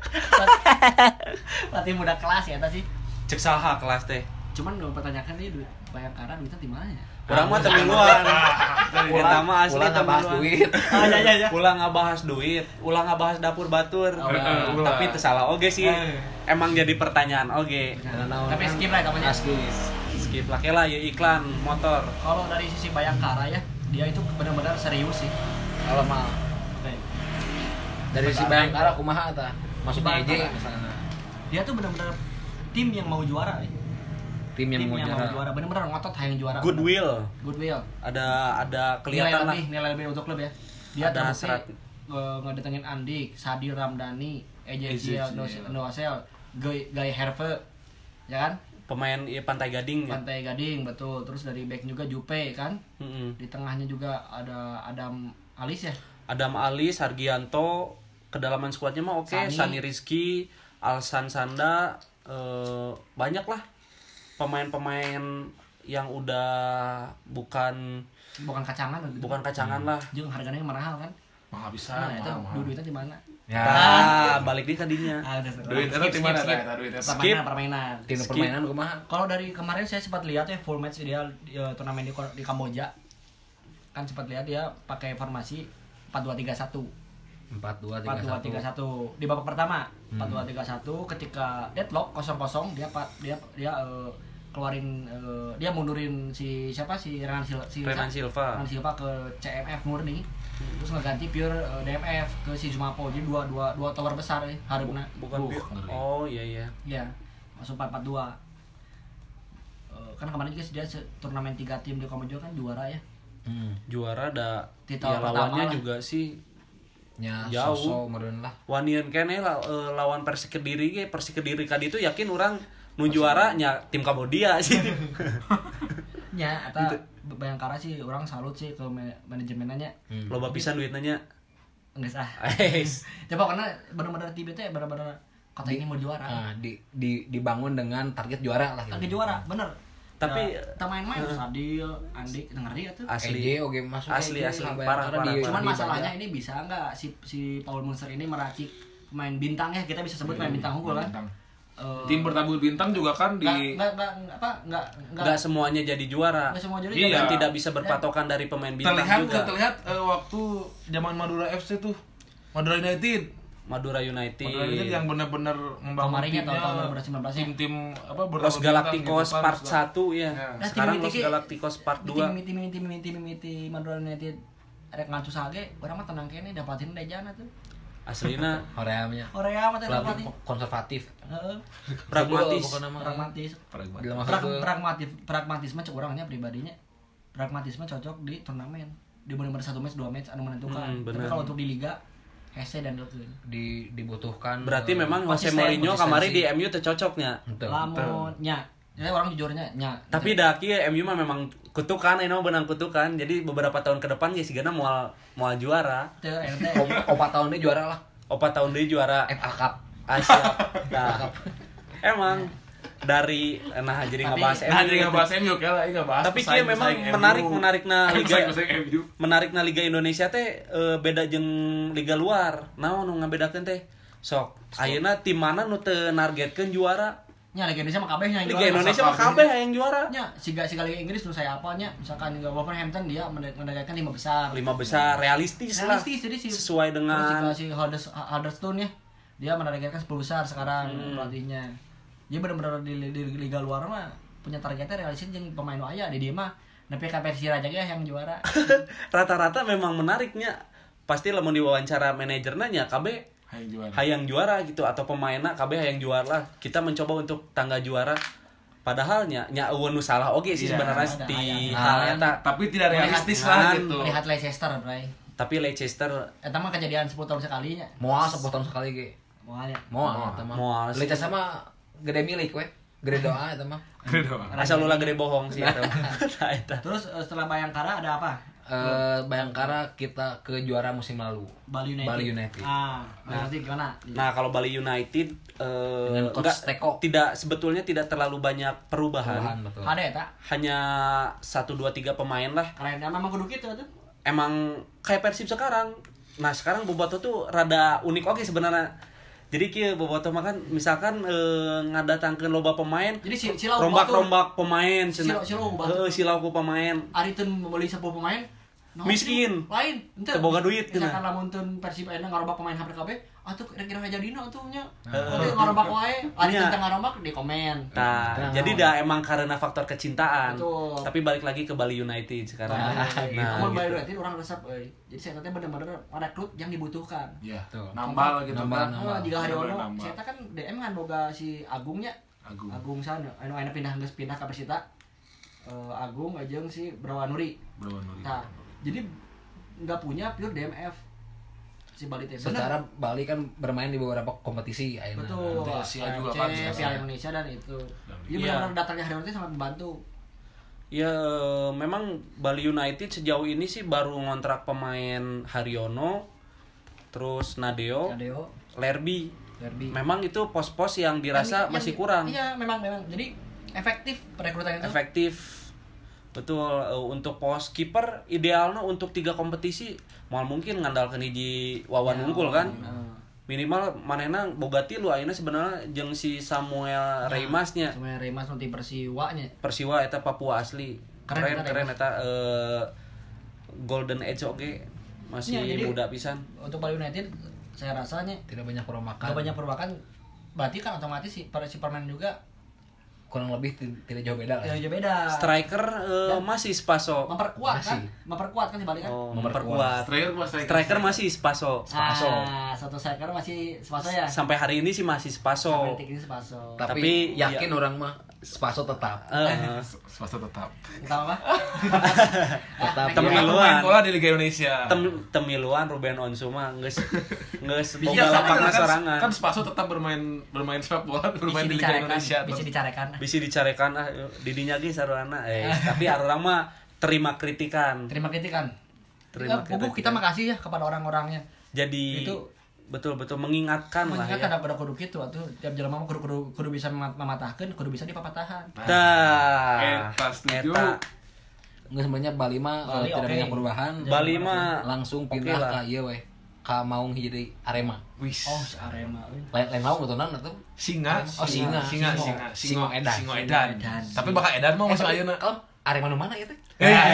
pelatih muda kelas ya eta sih. Cek saha kelas teh. Cuman gue pertanyakan dia duit Bayangkara duitnya di mana ya? Urang mah temiluan. Eta mah asli Ulah nggak bahas temiluan. duit. Oh iya iya iya. Ulah ngabahas duit, ulah ngabahas dapur batur. Oh, iya. Ulah. Tapi teu salah oge sih. Eh. Emang jadi pertanyaan oge. Karena naon Tapi kan skip lah namanya. Asli. Skip lah lah ya iklan motor. Kalau dari sisi Bayangkara ya, dia itu benar-benar serius sih. Kalau mah Oke. dari si Bayangkara kumaha eta? Maksudnya E J Bayangkara. misalnya. Dia tuh benar-benar tim yang mau juara ya. Tim yang mau juara. juara, benar-benar ngotot hayang juara. Goodwill. Goodwill. Ada ada Nilai kelihatan lah. lebih, nilai lebih untuk klub ya. Dia Ada terbukti serat. uh, ngedatengin Andik, Sadi Ramdhani, Ezekiel Ezekiel. Noasel, Guy Guy Herve, ya kan? Pemain ya, Pantai Gading ya. Pantai Gading betul. Terus dari back juga Jupe kan? Mm-mm. Di tengahnya juga ada Adam Alis ya. Adam Ali, Sargianto, kedalaman skuadnya mah oke, Sani. Sani Rizky, Alsan Sanda, eh, banyak lah pemain-pemain yang udah bukan Bukan kacangan gitu. bukan kacangan lah. Jeung harganya mahal kan? Mahal bisa. Nah, itu mahal, mahal. duitnya di mana? Ya. Ah, balik di tadinya. Ah, udah, Duit skip, itu di skip, mana, skip. Tah? Duit itu. Skip. Permainan, permainan. Tim Skip. permainan kumaha? Kalau dari kemarin saya sempat lihat ya full match dia di, uh, turnamen di, di Kamboja. Kan sempat lihat dia pakai formasi empat dua tiga satu. empat dua empat dua tiga satu di babak pertama. empat dua tiga satu ketika deadlock kosong kosong dia dia dia uh, keluarin uh, dia mundurin si siapa si Renan Silva si Renan Silva. Renan Silva ke C M F murni. Terus ngeganti pure uh, D M F ke si Jumapo. Jadi dua dua dua tower besar ya harupna. Bukan pure. Oh iya iya. Iya. Masuk empat empat dua. Uh, kan kemarin juga dia turnamen tiga tim di Komodo kan juara ya. Hmm. Juara ada Titel ya lawannya pertama lah. juga sih Nya jauh. Soso meureun lah. Wanian kene la, e, lawan Persik Kediri ge, Persik Kediri kadi itu yakin orang nu juara nya tim Kambodia sih. Ya, eta Bayangkara sih orang salut sih ke manajemennya. Hmm. Loba pisan duitna nya. Enggak sah. Ais. Coba karena benar-benar tim itu ya benar-benar kota ini mau juara. Ah, di, di dibangun dengan target juara lah Target gitu. juara, bener. Tapi kita main-main Sadil, Andik, ngerti atuh. Asli. E J oge masuk Asli, E J, asli. sampai Parah, karena parah, di- parah. Cuman di masalahnya Bajak. ini bisa nggak si si Paul Munster ini meracik pemain bintang ya, kita bisa sebut pemain bintang unggul kan. Bintang. Eh, Tim bertabur bintang juga kan di nggak nggak nggak apa nggak nggak Enggak semuanya jadi juara. nggak semua jadi Iya. Dan jadi- tidak bisa berpatokan dari pemain bintang terlihat juga. terlihat eh, waktu zaman Madura F C tuh Madura United Madura United. Madura United yang benar-benar membangun Kemarinnya timnya tahun dua ribu sembilan belas -nya. tim-tim apa Los bertabur Galacticos bintang gitu, Part Pak. satu ya. Ya. Nah, Sekarang tim Los Miti- Galacticos Part Tim dua. tim tim tim tim tim Madura United rek ngacu sage, orang mah tenang kene dapatin dejana tuh. Aslina Horeamnya. Korea mah teh Pelatih dapatin. konservatif. Heeh. pragmatis. Pokoknya mah. Pragmatis. Pragmatis. Dalam Prag- maksud tuh, pragmatis pragmatisme cek orangnya pribadinya pragmatisme cocok di turnamen di bener-bener satu match dua match anu menentukan. Hmm, Tapi bener. kalau untuk di liga hese dan itu di dibutuhkan Berarti eh, memang Jose konsisten, Mourinho konsistensi. kamari di M U teu cocoknya. Betul. lamun nya jadi orang jujurnya nya Tapi dah kieu M U mah memang kutukan, ini mah benang kutukan. Jadi beberapa tahun ke depan geus sigana moal moal juara. teu ente O- Opat tahun ini juara lah. Opat tahun deui juara F A Cup. Asia. Nah, emang dari nah jadi Tapi- ngebahas M U. Nah, jadi ngebahas M U kayak lah, ngebahas. Tapi kieu memang menarik menarikna liga M U. menarikna liga Indonesia teh eh, beda jeung liga luar. Naon nu ngabedakeun teh? Sok, ayeuna tim mana nu teu nargetkeun juara? nya Liga Indonesia mah kabeh nya yang Liga juara. Indonesia mah kabeh yang juara. nya siga siga Liga Inggris nu saya apanya misalkan Liga Wolverhampton dia mendapatkan lima besar. Lima besar realistis, lah. Realistis jadi sih Sesuai dengan si Huddersfield Huddersfield ya dia menargetkan sepuluh besar sekarang Hmm. pelatihnya. Dia benar-benar di, di, di liga luar mah punya targetnya realistis jeung pemain nu aya di dia mah nepi ka Persija aja ge yang juara. rata-rata memang menariknya. Pasti lamun diwawancara manajerna nya kabeh Hayang juara. hayang juara gitu atau pemainna kabeh hayang juara lah. Kita mencoba untuk tangga juara. Padahal nya nya eueun nu salah oge sih Iya, sebenarnya ada di hayang. hal Nah, eta. Tapi tidak realistis Melihat- lah Nah, gitu. Lihat Leicester, Bray. Tapi Leicester Eta mah kejadian sepuluh tahun sekali nya. Moal sepuluh tahun sekali ge. Moalnya. Moal eta mah. Moal sih. Leicester sama gede milik we. Gede doa eta mah. Gitu. asal ulah gede bohong sih eta. Nah, eta. Terus eh, setelah Bayangkara ada apa? Eh, Bayangkara kita ke juara musim lalu. Bali United. Bali United. Ah, Bali United gimana? Nah, kalau Bali United eh Dengan coach enggak Teko. tidak sebetulnya tidak terlalu banyak perubahan. Perubahan, betul. Ada eta. Hanya satu dua tiga pemain lah. Karena memang kudu kitu tuh. Emang kayak Persib sekarang. Nah, sekarang Boboto tuh rada unik oke sebenarnya. Jadi kieu Boboto mah kan misalkan eh, ngadatangkeun loba pemain, Jadi si Silau rombak-rombak pemain cenah. Silau- silau ubah. Heeh, silau ku pemain. Ari teu membeli sepuluh pemain no, Miskin. lain ente Teu boga duit, misalkan cenah. lamun teu Persib aya ngarobak pemain hampir kabeh atuh kira-kira ngajadina atuh nya Heeh. oke ngarobak wae ari Nya. teu ngarobak di komen Nah, Nah. jadi dah emang karena faktor kecintaan. Betul. Tapi balik lagi ke Bali United sekarang. nah, Nah, namun gitu. Bali United orang resep euy jadi saya teh bener-bener rekrut yang dibutuhkan Ya, Tuh. nambal gitu Nambal, kan. nambal. oh jika Haryono Bener-bener nambal. saya kan D M kan boga si Agungnya Agung. Agung sana anu anu pindah geus pindah ka Persita Eh, Agung jeung si Brawanuri Bro Nuri. nah jadi nggak punya pure D M F si Bali teh bener. Secara Bali kan bermain di beberapa kompetisi ayeuna. Betul, Nanti Asia juga A F C, kan sekarang. Piala Indonesia dan itu. Jadi Iya. benar-benar datangnya Haryono itu sangat membantu. Ya eh, memang Bali United sejauh ini sih baru ngontrak pemain Haryono, terus Nadeo, Nadeo, Lerby. Derby. Memang itu pos-pos yang dirasa Yang- masih yang- kurang Iya, memang memang. Jadi efektif perekrutan itu. efektif. Betul, eh, untuk pos kiper idealnya untuk tiga kompetisi mal mungkin ngandalkeun hiji Wawan Ya, unggul kan. Heeh. Minimal manehna boga tilu ayeuna sebenarnya jeung si Samuel Reimasnya. Sebenarnya Remas nanti Persiwanya. Persiwa eta Papua asli. Keren, Keren keren, keren eta eh, Golden Age oge. masih Ya, jadi, muda pisan. Untuk Bali United saya rasanya Tidak banyak perombakan. nggak banyak perubahan, berarti kan otomatis si, si permanen juga Kurang lebih ti- tidak jauh beda lah. tidak jauh beda. Striker eh, masih Spaso. Memperkuat kan? Masih. Memperkuat kan si Bali kan? Oh, Memperkuat. memperkuat. Striker mas striker. Striker masih Spaso. Spaso. Ah, satu striker masih Spaso ya. Sampai hari ini sih masih Spaso. Sampai detik ini Spaso. Tapi, Tapi, yakin iya. orang mah Spaso tetap. Eh, Swasta tetap. Entah apa? Tetap. Tem- Ya, Temiluan. pemain bola di Liga Indonesia. tem temiluan Ruben Onsu mah geus geus Iya, boga kan, lapangan kan, sorangan. kan Spaso tetap bermain bermain sepak bola, bermain Bisa di Liga dicarekan, Indonesia. bisa dicarekan. Bisa dicarekan ah didinya ge sarwana eh tapi orang mah terima kritikan. Terima kritikan. Terima Ya, Bubu, kritikan. kita makasih ya kepada orang-orangnya. Jadi Itu- betul-betul mengingatkan lah Mengingat ya. ada pada kudu gitu atuh tiap jelema mah kudu kudu kudu bisa memat- mematahkeun, kudu bisa dipapatahan. Tah. Eta setuju. Eta. Nggak sebenarnya Bali mah Bali eh, tidak oke. banyak perubahan. Bali mah Langsung oke pindah lah. ke ieu we. Ka Maung jadi Arema. Wis. Oh, si Arema. euy. Lain lain Maung atuh naon atuh? Singa. Oh, Singa. Singa, Singo. Singa, Singo Edan. Singo Edan. Edan. Tapi bakal Edan mau masuk ayeuna. Kalau Arema nu mana ya teh?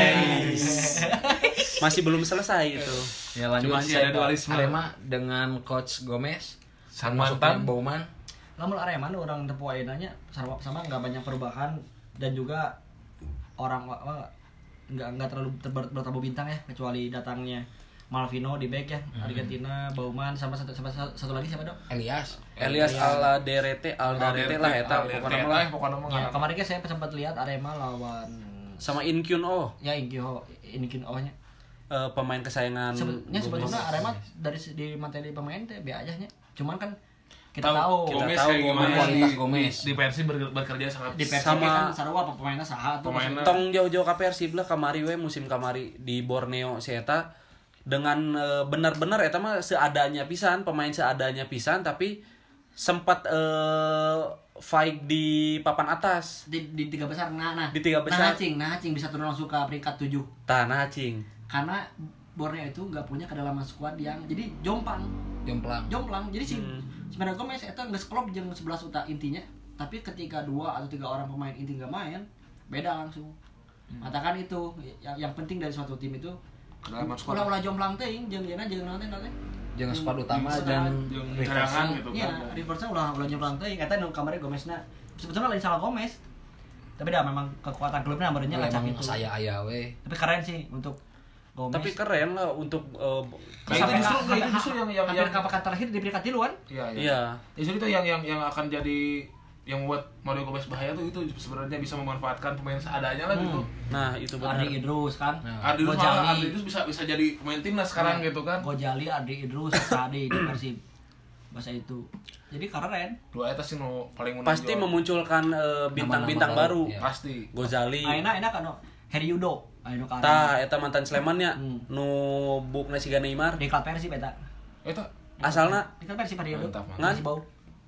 Masih belum selesai itu. Ya lanjut Cuma masih ada dualisme. Arema dengan coach Gomez Sang masuknya mantan. Bauman. Lamun Arema nu orang tepuk ayeunanya sama sama enggak banyak perubahan dan juga orang wa- wa- enggak enggak terlalu ter- ber- bertamu bintang ya kecuali datangnya Malvino di back ya, Argentina, Bauman sama satu sama satu, satu lagi siapa dok? Elias. Elias Alderete, Alderete lah eta pokoknya mah. pokoknya mah. Ya, kemarin kan saya sempat lihat Arema lawan Sama Inkyun Oh, ya Inkyho Inkyun Oh-nya. eh, pemain kesayangan Sebetulnya Gomez. sebetulnya Arema dari se- di materi pemain teh be aja nya. Cuman kan kita Tahu tahu, kita Gomez tahu kayak gimana kualitas di- Gomez. di Persib ber- bekerja sangat di Persib sama- kan sarua apa pemainnya saha tuh Pemainnya- Tong jauh-jauh ka Persib lah kamari we musim kamari di Borneo si eta dengan eh, benar-benar eta mah seadanya pisan, pemain seadanya pisan tapi sempat eh, fight di papan atas. di, di tiga besar nah nah Di tiga besar. nah cing nah cing bisa turun langsung ke peringkat tujuh Tanah cing. karena Borneo itu nggak punya kedalaman skuad yang jadi jomplang Jomplang. jomplang jadi sih Hmm. sebenarnya Gomez itu nggak seklop jeung sebelas uta intinya tapi ketika dua atau tiga orang pemain inti nggak main beda langsung katakan itu yang yang penting dari suatu tim itu kedalaman squad. ulah ulah jomplang teuing jeung yeuna jeung naon teh nanti Jangan squad utama Jeung dan Jeung reverse. cadangan gitu iya kan. reverse ulah ulah jomplang teuing eta nu kamari Gomezna sebetulnya lain salah Gomez tapi dah memang kekuatan klubnya barunya ngacak Emang itu saya aya we. tapi keren sih untuk Gomez Tapi keren lah untuk eh, Nah, itu Sampai justru ka- itu justru yang yang hampir yang ke pekan terakhir di peringkat tiluan iya iya. iya. Justru itu yang yang yang akan jadi yang buat Mario Gomez bahaya tuh itu sebenarnya bisa memanfaatkan pemain seadanya lah gitu. Nah, itu benar. Ardi Idrus kan Nah. Ardi Idrus Gojali. malah Ardi Idrus bisa bisa jadi pemain timnas sekarang Iya. gitu kan. Gojali, Ardi Idrus, Sadi di Persib bahasa itu jadi keren Dua eta sih nu paling menonjol. Pasti memunculkan eh, bintang-bintang Nama-nama baru. baru, iya. Pasti. Gozali. Aina enak kan Heri Yudo Aina kan Tah eta mantan Sleman nya Hmm. nu bukna siga Neymar. di klub Persib eta Eta Asalna di klub Persib Heri Yudo Mantap, mantap. Ngan? si Bau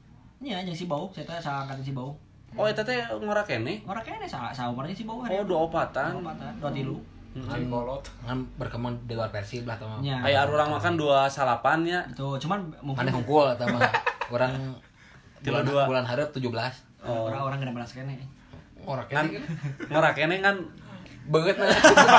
nya jeung si Bau saya teh saangkatan si Bau oh eta teh ngora kene. orang kene sa sa umurnya si Bau Heri Oh, Yudo. dua opatan. Dua opatan dua tilu Jadi kolot. Kan berkembang di luar Persib lah teman. nya Aya urang makan dua salapan nya. itu cuman mungkin Mana hungkul eta mah. Orang Tilu bulan, dua. bulan hareup tujuh belas. Oh. orang orang kena balas kene Orang Kan kan ngora kene kan beut nah.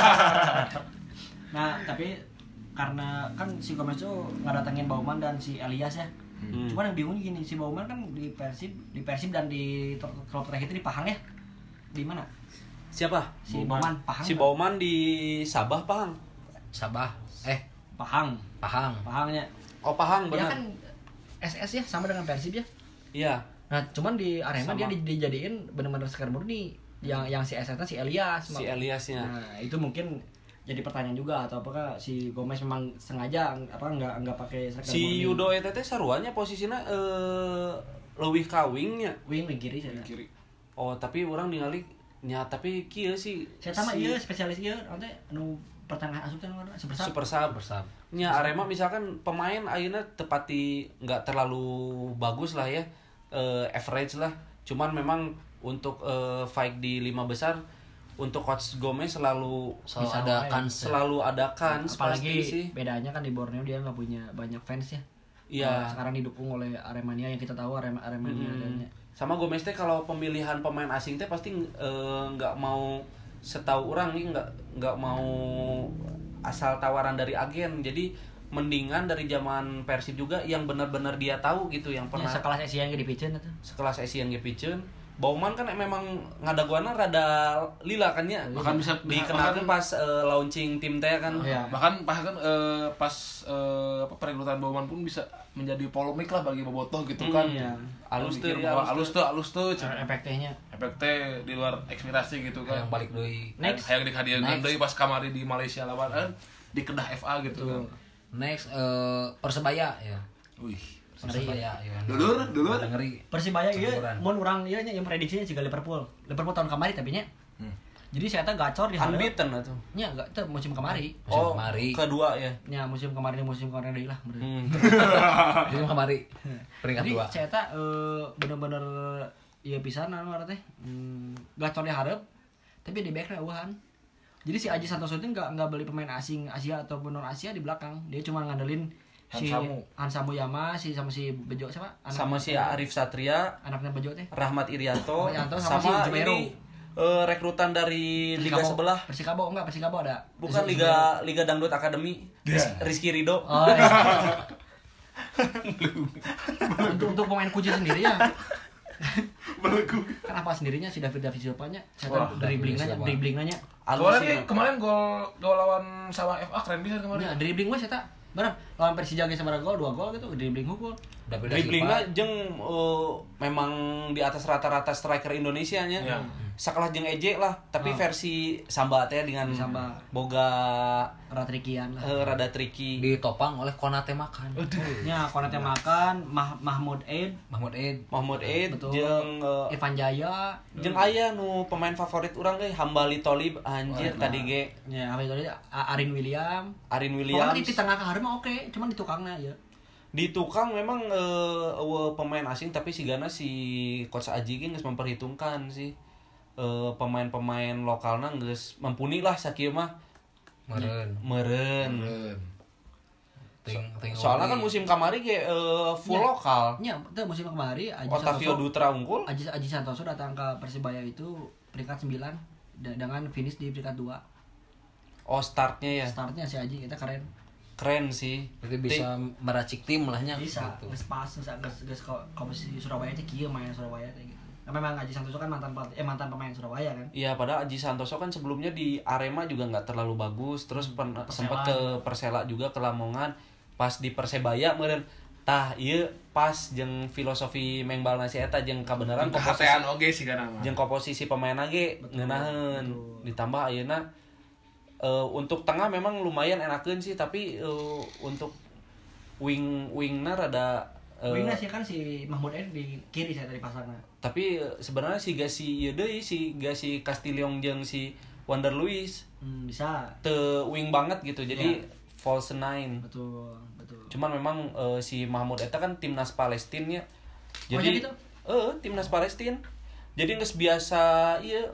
nah tapi karena kan si Gomez tuh ngadatengin Bauman dan si Elias ya Hmm. cuman yang bingung gini si Bauman kan di Persib di Persib dan di ter- klub terakhir itu di Pahang ya di mana siapa? si Bauman. Bauman Pahang Si nggak? Bauman di Sabah, Pahang. Sabah. Eh, Pahang Pahang. Pahangnya Oh, Pahang dia benar. kan S S ya sama dengan Persib ya Iya. nah cuman di Arema Sama. dia di- dijadiin benar-benar sekedar murni yang yang si S S si Elias Si Eliasnya. nah itu mungkin jadi pertanyaan juga atau apakah si Gomez memang sengaja apa enggak enggak pakai striker Si murni? Yudo eta teh saruanya posisinya eh leuwih ka wing nya. wing wing kiri saya Kiri. Oh, tapi orang ningali nya tapi kieu sih. saya sama si iya spesialis iya nanti anu pertengahan asup kan warna super sub Super Sub. Bersam. Nya Arema misalkan pemain ayeuna tepati nggak terlalu bagus lah ya. Eh, average lah. Cuman memang untuk eh, fight di lima besar untuk coach Gomez selalu Selalu Bisa ada wae. kans. selalu ada kans apalagi pasti sih. bedanya kan di Borneo dia nggak punya banyak fans ya Iya. Nah, sekarang didukung oleh Aremania yang kita tahu Arema Aremania Hmm. adanya Sama Gomez teh kalau pemilihan pemain asing teh pasti eh, nggak mau setahu orang nih nggak nggak mau asal tawaran dari agen. Jadi mendingan dari zaman Persib juga yang benar-benar dia tahu gitu, yang pernah Ya, sekelas Asian yang dipicen itu. sekelas Asian Games Piceun. Bauman kan memang ngadaguana rada lila kan ya. Bahkan bisa dikenalkan pas uh, launching tim teh kan. Iya. Bahkan bahkan eh, pas eh, apa perekrutan Bauman pun bisa menjadi polemik lah bagi Bobotoh gitu kan. Iya. Alus tuh, Mikir ya, bahwa alus alus tuh alus tuh Cara efeknya. efek teh di luar ekspektasi gitu kan. Yang balik deui. Next. Yang dihadiahkan Next. deui pas kamari di Malaysia lawan kan di Kedah F A gitu kan. Next eh, Persebaya ya. Wih. Persebaya ya. Dulur, dulur. Ada ngeri. Persibaya ieu Campuran. mun urang ieu nya yang prediksinya juga Liverpool. Liverpool tahun kemarin tapi nya. Hmm. Jadi saya teh gacor di hareup. Unbeaten atuh. Nya enggak teh musim kemari. Musim Oh, kemari. kedua ya. Nya musim kemarin musim kemarin deui lah. bener. Hmm. Musim kemari. Peringkat Jadi dua. saya teh eh, bener-bener ieu pisan anu arah teh. Hmm, gacor di hareup tapi di backnya eueuhan. Jadi si Aji Santoso itu nggak nggak beli pemain asing Asia ataupun non Asia di belakang. Dia cuma ngandelin si Hansamu. Hansamu Yama, si sama si Bejo siapa? Anak- Sama si Arif Satria, anaknya Bejo teh. Rahmat Irianto, Rahmat Irianto sama sama, si Jumeiro. ini eh, rekrutan dari liga Persikabo. sebelah. Persikabo enggak, Persikabo ada. Bukan Jumeiro. liga Liga Dangdut Academy. Ris- Rizky Rido. Oh, iya. untuk untuk pemain kunci sendiri ya. Kan apa sendirinya si David David Silva-nya? Saya Wah, tahu dribbling-nya, David Silva. dribbling-nya. Alus Kemarin sih. nih, kemarin gol gol lawan sama F A keren bisa kemarin. Ya, dribbling gue saya tak. Benar, lawan Persija ge sabaraha gol, dua gol gitu, dribbling hukul. David Dribblingnya Silva. jeung eh, memang di atas rata-rata striker Indonesia nya. Iya. Sakelas jeung Eje lah, tapi Ah. versi Samba teh dengan Samba. boga Ratrikian lah. eh, rada tricky. Ditopang oleh Konate Makan. Ya, Konate makan, Mah Mahmud Aid, Mahmud Eid. Mahmud Eid betul. jeung eh, Irfan Jaya. jeung aya nu pemain favorit urang ge Hambali Tolib anjir tadi ge Ya, apa itu A- Arin William. Arin Pokoknya Williams. di, di tengah ke hareup mah oke, cuman di tukangnya ya. Di tukang memang eh, eueuh pemain asing tapi sigana si Coach Aji ge geus memperhitungkan sih. Eh, pemain-pemain lokalna geus mumpuni lah sakieu mah Meureun. meureun. Keren. Ting ting. Soalnya kan musim kamari ge eh, full Ya. lokal. Ya, itu musim kemarin Aji Otavio Santoso, Dutra unggul. Aji, Aji Santoso datang ke Persibaya itu peringkat sembilan da- dengan finish di peringkat dua. Oh startnya ya. Startnya si Aji kita keren. Keren sih. Berarti bisa meracik tim lah nya. Bisa, gitu. geus pas, geus geus geus ko- komposisi Surabaya teh kieu main Surabaya teh gitu. Nah, memang Aji Santoso kan mantan pelatih- eh mantan pemain Surabaya kan. Iya, padahal Aji Santoso kan sebelumnya di Arema juga nggak terlalu bagus, terus pernah Persela. sempat ke Persela juga ke Lamongan, pas di Persebaya meureun tah ieu pas jeung filosofi mengbalna si eta jeung kabeneran komposisi Kehatean oge sih kana mah. jeung komposisi pemainna ge ngeunaheun. Ditambah ayeuna eh, untuk tengah memang lumayan enakeun sih, tapi eh, untuk wing wingna rada eh, Wingnya sih kan si Mahmud Aid di kiri saya dari pasarnya. tapi eh, sebenarnya si Gasi ieu deui si Gasi Castillon jeung si Wander Luiz Hmm, bisa. teu wing banget gitu. Jadi Ya. false nine. Betul, betul. Cuman memang eh, si Mahmud eta kan timnas Palestina nya. Oh, Jadi jadi gitu? eh timnas Palestina. Jadi geus biasa ieu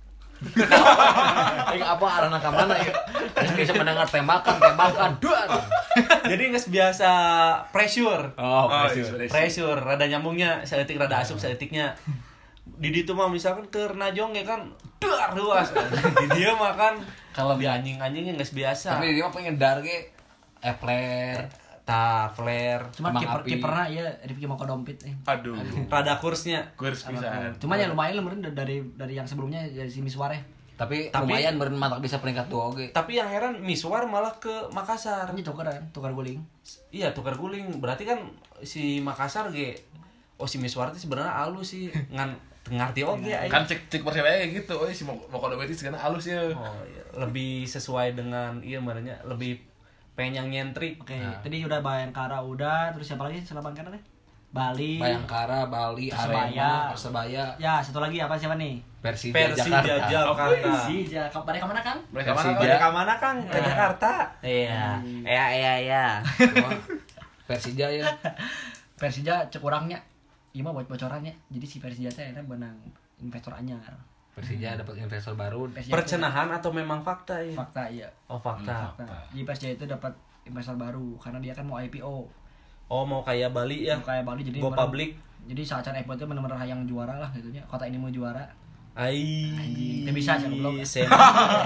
Aing apa arahna ka mana ya? Geus bisa mendengar tembakan, tembakan. Duar. jadi geus biasa pressure. Oh, Oh, pressure. iya, Pressure rada nyambungnya saeutik rada asup saeutiknya. Di ditu mah misalkan keur najong ya kan dar luas. Di dia mah kan kalau di anjing-anjingnya geus biasa. Tapi dia mah pengen dar ge Epler, ta flare Cuman Kembang kiper api. kiperna ya Rifki mau ke dompet eh. Aduh. rada kursnya. Kurs bisa. Cuman ya lumayan lah meureun dari dari yang sebelumnya dari si Miswar tapi, Tapi- lumayan beren matak bisa peringkat dua oge. Tapi yang heran Miswar malah ke Makassar. Ini tukeran, tukar guling. Iya tukar guling. Berarti kan si Makassar ge oh si Miswar teh sebenarnya alus sih ngan ngarti oge aing. Kan cek cek Persebaya gitu, oh si mau mau kode betis karena halus ya. Oh, iya. Lebih sesuai dengan iya marahnya lebih pengen yang nyentrik. Oke, tadi udah Bayangkara udah, terus siapa lagi selain Bayangkara deh? Bali. Bayangkara, Bali, Persebaya. Arema, Persebaya, Ya, satu lagi apa siapa nih? Persija, Persija Jakarta. Jakarta. Persija. Balik kemana kan? Mereka mana Persija. kan? Mereka mana Kang? Ke Jakarta. Iya. Iya iya iya. Cuma Persija ya. Persija cek orangnya. Iya mah buat bocorannya. Jadi si Persija teh enak benang investor anyar. Persija dapat investor baru. Persija Percenahan atau memang fakta ya? fakta iya. Oh fakta. Fakta. Jadi Persija itu dapat investor baru karena dia kan mau I P O. Oh mau kayak Bali ya? Mau kayak Bali jadi Go bener- public. Jadi saat F O itu benar-benar yang juara lah gitu nya. Kota ini mau juara. Ai. Anjing, teu bisa sih goblok. Sen-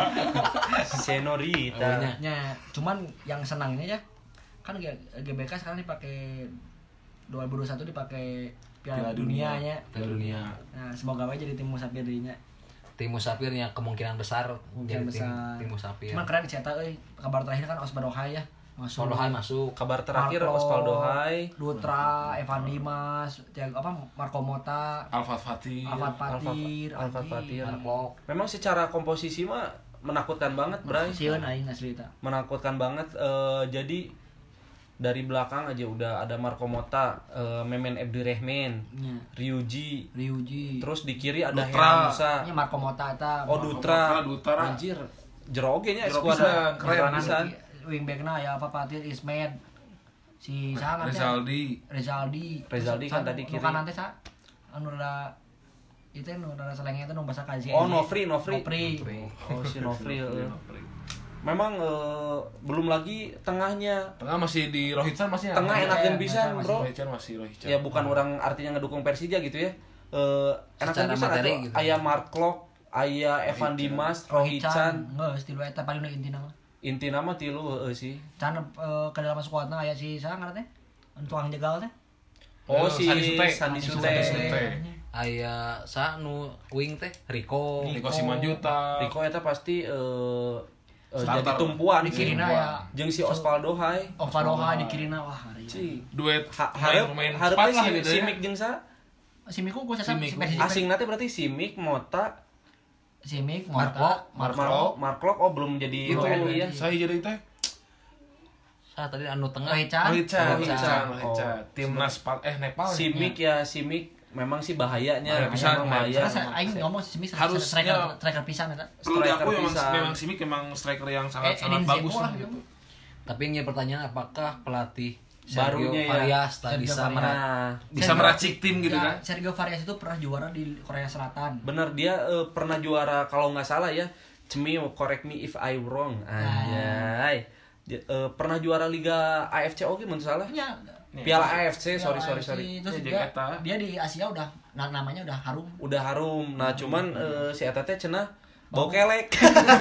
Senorita. Oh, nya. Ya, cuman yang senangnya ya kan G B K sekarang dipakai dua ribu dua puluh satu dipakai Piala Piala Dunia Dunia. nya. Piala Dunia. Nah, semoga aja jadi tim musafir dirinya. Tim Musafirnya kemungkinan besar Kemungkinan jadi besar. tim tim Musafir. Cuman keren cetak euy. Kabar terakhir kan Osvaldo Hai ya. Masuk. Osvaldo Hai masuk. Kabar terakhir Marco, Osvaldo Hai. Dutra, Evan Dimas, Thiago apa Marco Mota, Alfat Fatih. Alfat Patir, Alfat Patir. Marco. Memang secara komposisi mah menakutkan banget, Bray. Sieun aing asli eta. Menakutkan banget. Eh, jadi dari belakang aja udah ada Marco Mota, eh, Memen Abdirrahman, Nya. Ryuji. Ryuji. Terus di kiri ada Dutra. Heran Musa. Nya Marco Mota eta. Oh, Marco Dutra. Mota, Dutra. Anjir. Jero oge nya Jero skuad pisan, keren keren. pisan. Wingbackna ya apa Patir Ismed. Si sangat Rizaldi. Rezaldi. Rezaldi kan tadi kiri. Nu kanan teh sa anu rada itu nu rada selengnya itu nu bahasa kaji. Oh, Nofri, Nofri. Nofri. Oh, si Nofri. eh. Memang eh, belum lagi tengahnya. Tengah masih di Rohitsan masih. Tengah Rohitsan enakeun Rohitsan pisan, masih. Bro. Rohitsan masih Rohitsan. Ya bukan orang artinya ngedukung Persija gitu ya. Eh enakeun Secara pisan materi atuh gitu. aya Mark Klok, aya Evan Dimas, Rohitsan. Geus tilu eta paling intina mah. Inti nama tilu heeh sih. Can eh, ke dalam skuadna aya si sa ngaran teh? Anu tukang jegal teh. Oh, Eh, si Sandi Sute. Sandi Sute. Sandi Sute. Aya sa nu wing teh Rico. Rico Simanjuta. Rico eta pasti eh eh, Starter. jadi tumpuan Di kirina tumpuan. ya. Jeung si Osvaldo Hai. Osvaldo Hai di kirina wah hari. Si Duet Ha- main hareup main hareup cepat teh lah si, gitu si ya. Mik jeung sa Si Miku gua sasa Si si Miku. Persija. asing nanti berarti si Mik, Mota, Si Mik, Mark Mota, Mark Mark Klok, Mark Klok oh belum jadi Itu W N I ya. saya jadi teh. Sa tadi anu tengah. Rohitsan. Rohitsan, Rohitsan. Rohitsan, Oh. Rohitsan. Timnas Pal eh Nepal. Si ya? Mik ya, si Mik memang sih bahayanya, Bahaya pisan, memang bahaya. bahaya. Karena aing ngomong si Mik Harusnya- striker striker pisan eta. Perlu striker diakui memang pisan. memang Simic memang striker yang sangat Eh, sangat Edin bagus Dzeko lah lah, gitu. Tapi yang jadi pertanyaan apakah pelatih Sergio Barunya ya. Varias tak Sergio bisa Varias. merah Nah, Bisa Sergio- meracik tim gitu Ya, kan. Sergio Varias itu pernah juara di Korea Selatan. bener dia eh, pernah juara kalau nggak salah ya. Cemi correct me if I wrong. Anjay. Dia, eh, pernah juara Liga A F C oke menurut salah. Ya, Piala A F C, sorry Piala sorry A F C, sorry. Terus Ya, dia, Jakarta. dia di Asia udah na- namanya udah harum. Udah harum. Nah, cuman eh, si eta teh cenah bau kelek.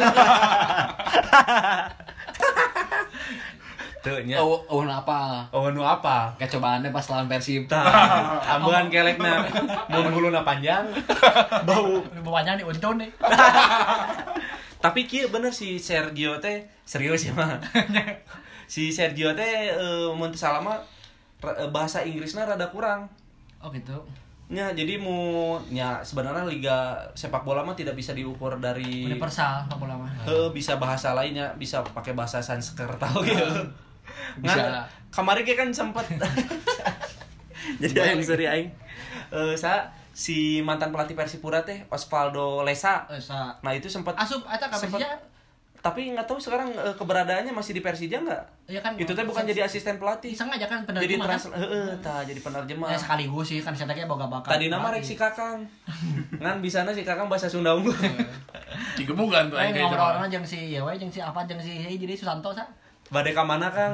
Tuh nya. oh oh apa Oh, nu apa? kayak cobaannya pas lawan Persib. Tah, ambean kelekna mun buluna panjang, bau. Bawahnya nih untun nih. Tapi kieu bener si Sergio teh serius ya mah. Si Sergio teh eh, mun teu salah mah ra- eh, bahasa Inggrisna rada kurang. Oh gitu. Nya jadi mu nya sebenarnya liga sepak bola mah tidak bisa diukur dari Universal apa bola mah. Heuh, bisa bahasa lainnya, bisa pakai bahasa Sanskerta gitu. Bisa. Ngan, kemarin ge kan sempet. Jadi aing sorry aing. Eh sa si mantan pelatih Persipura teh Osvaldo Lesa. Eh, sa Nah, itu sempat asup eta ka sempet- Persija. tapi nggak tahu sekarang eh, keberadaannya masih di Persija nggak? Iya kan. Itu teh bukan jadi asisten pelatih. Sengaja kan Jadi penerjemah. trans heeh, tah jadi penerjemah. Ya sekaligus sih kan saya tadi boga bakat. Tadi nama rek si Kakang. Ngan bisana si Kakang bahasa Sunda unggul. Cigemugan tuh Eh aing kayak ngobrol jeung si ya we jeung si apa jeung si jadi Susanto sa. Bade ka mana, Kang?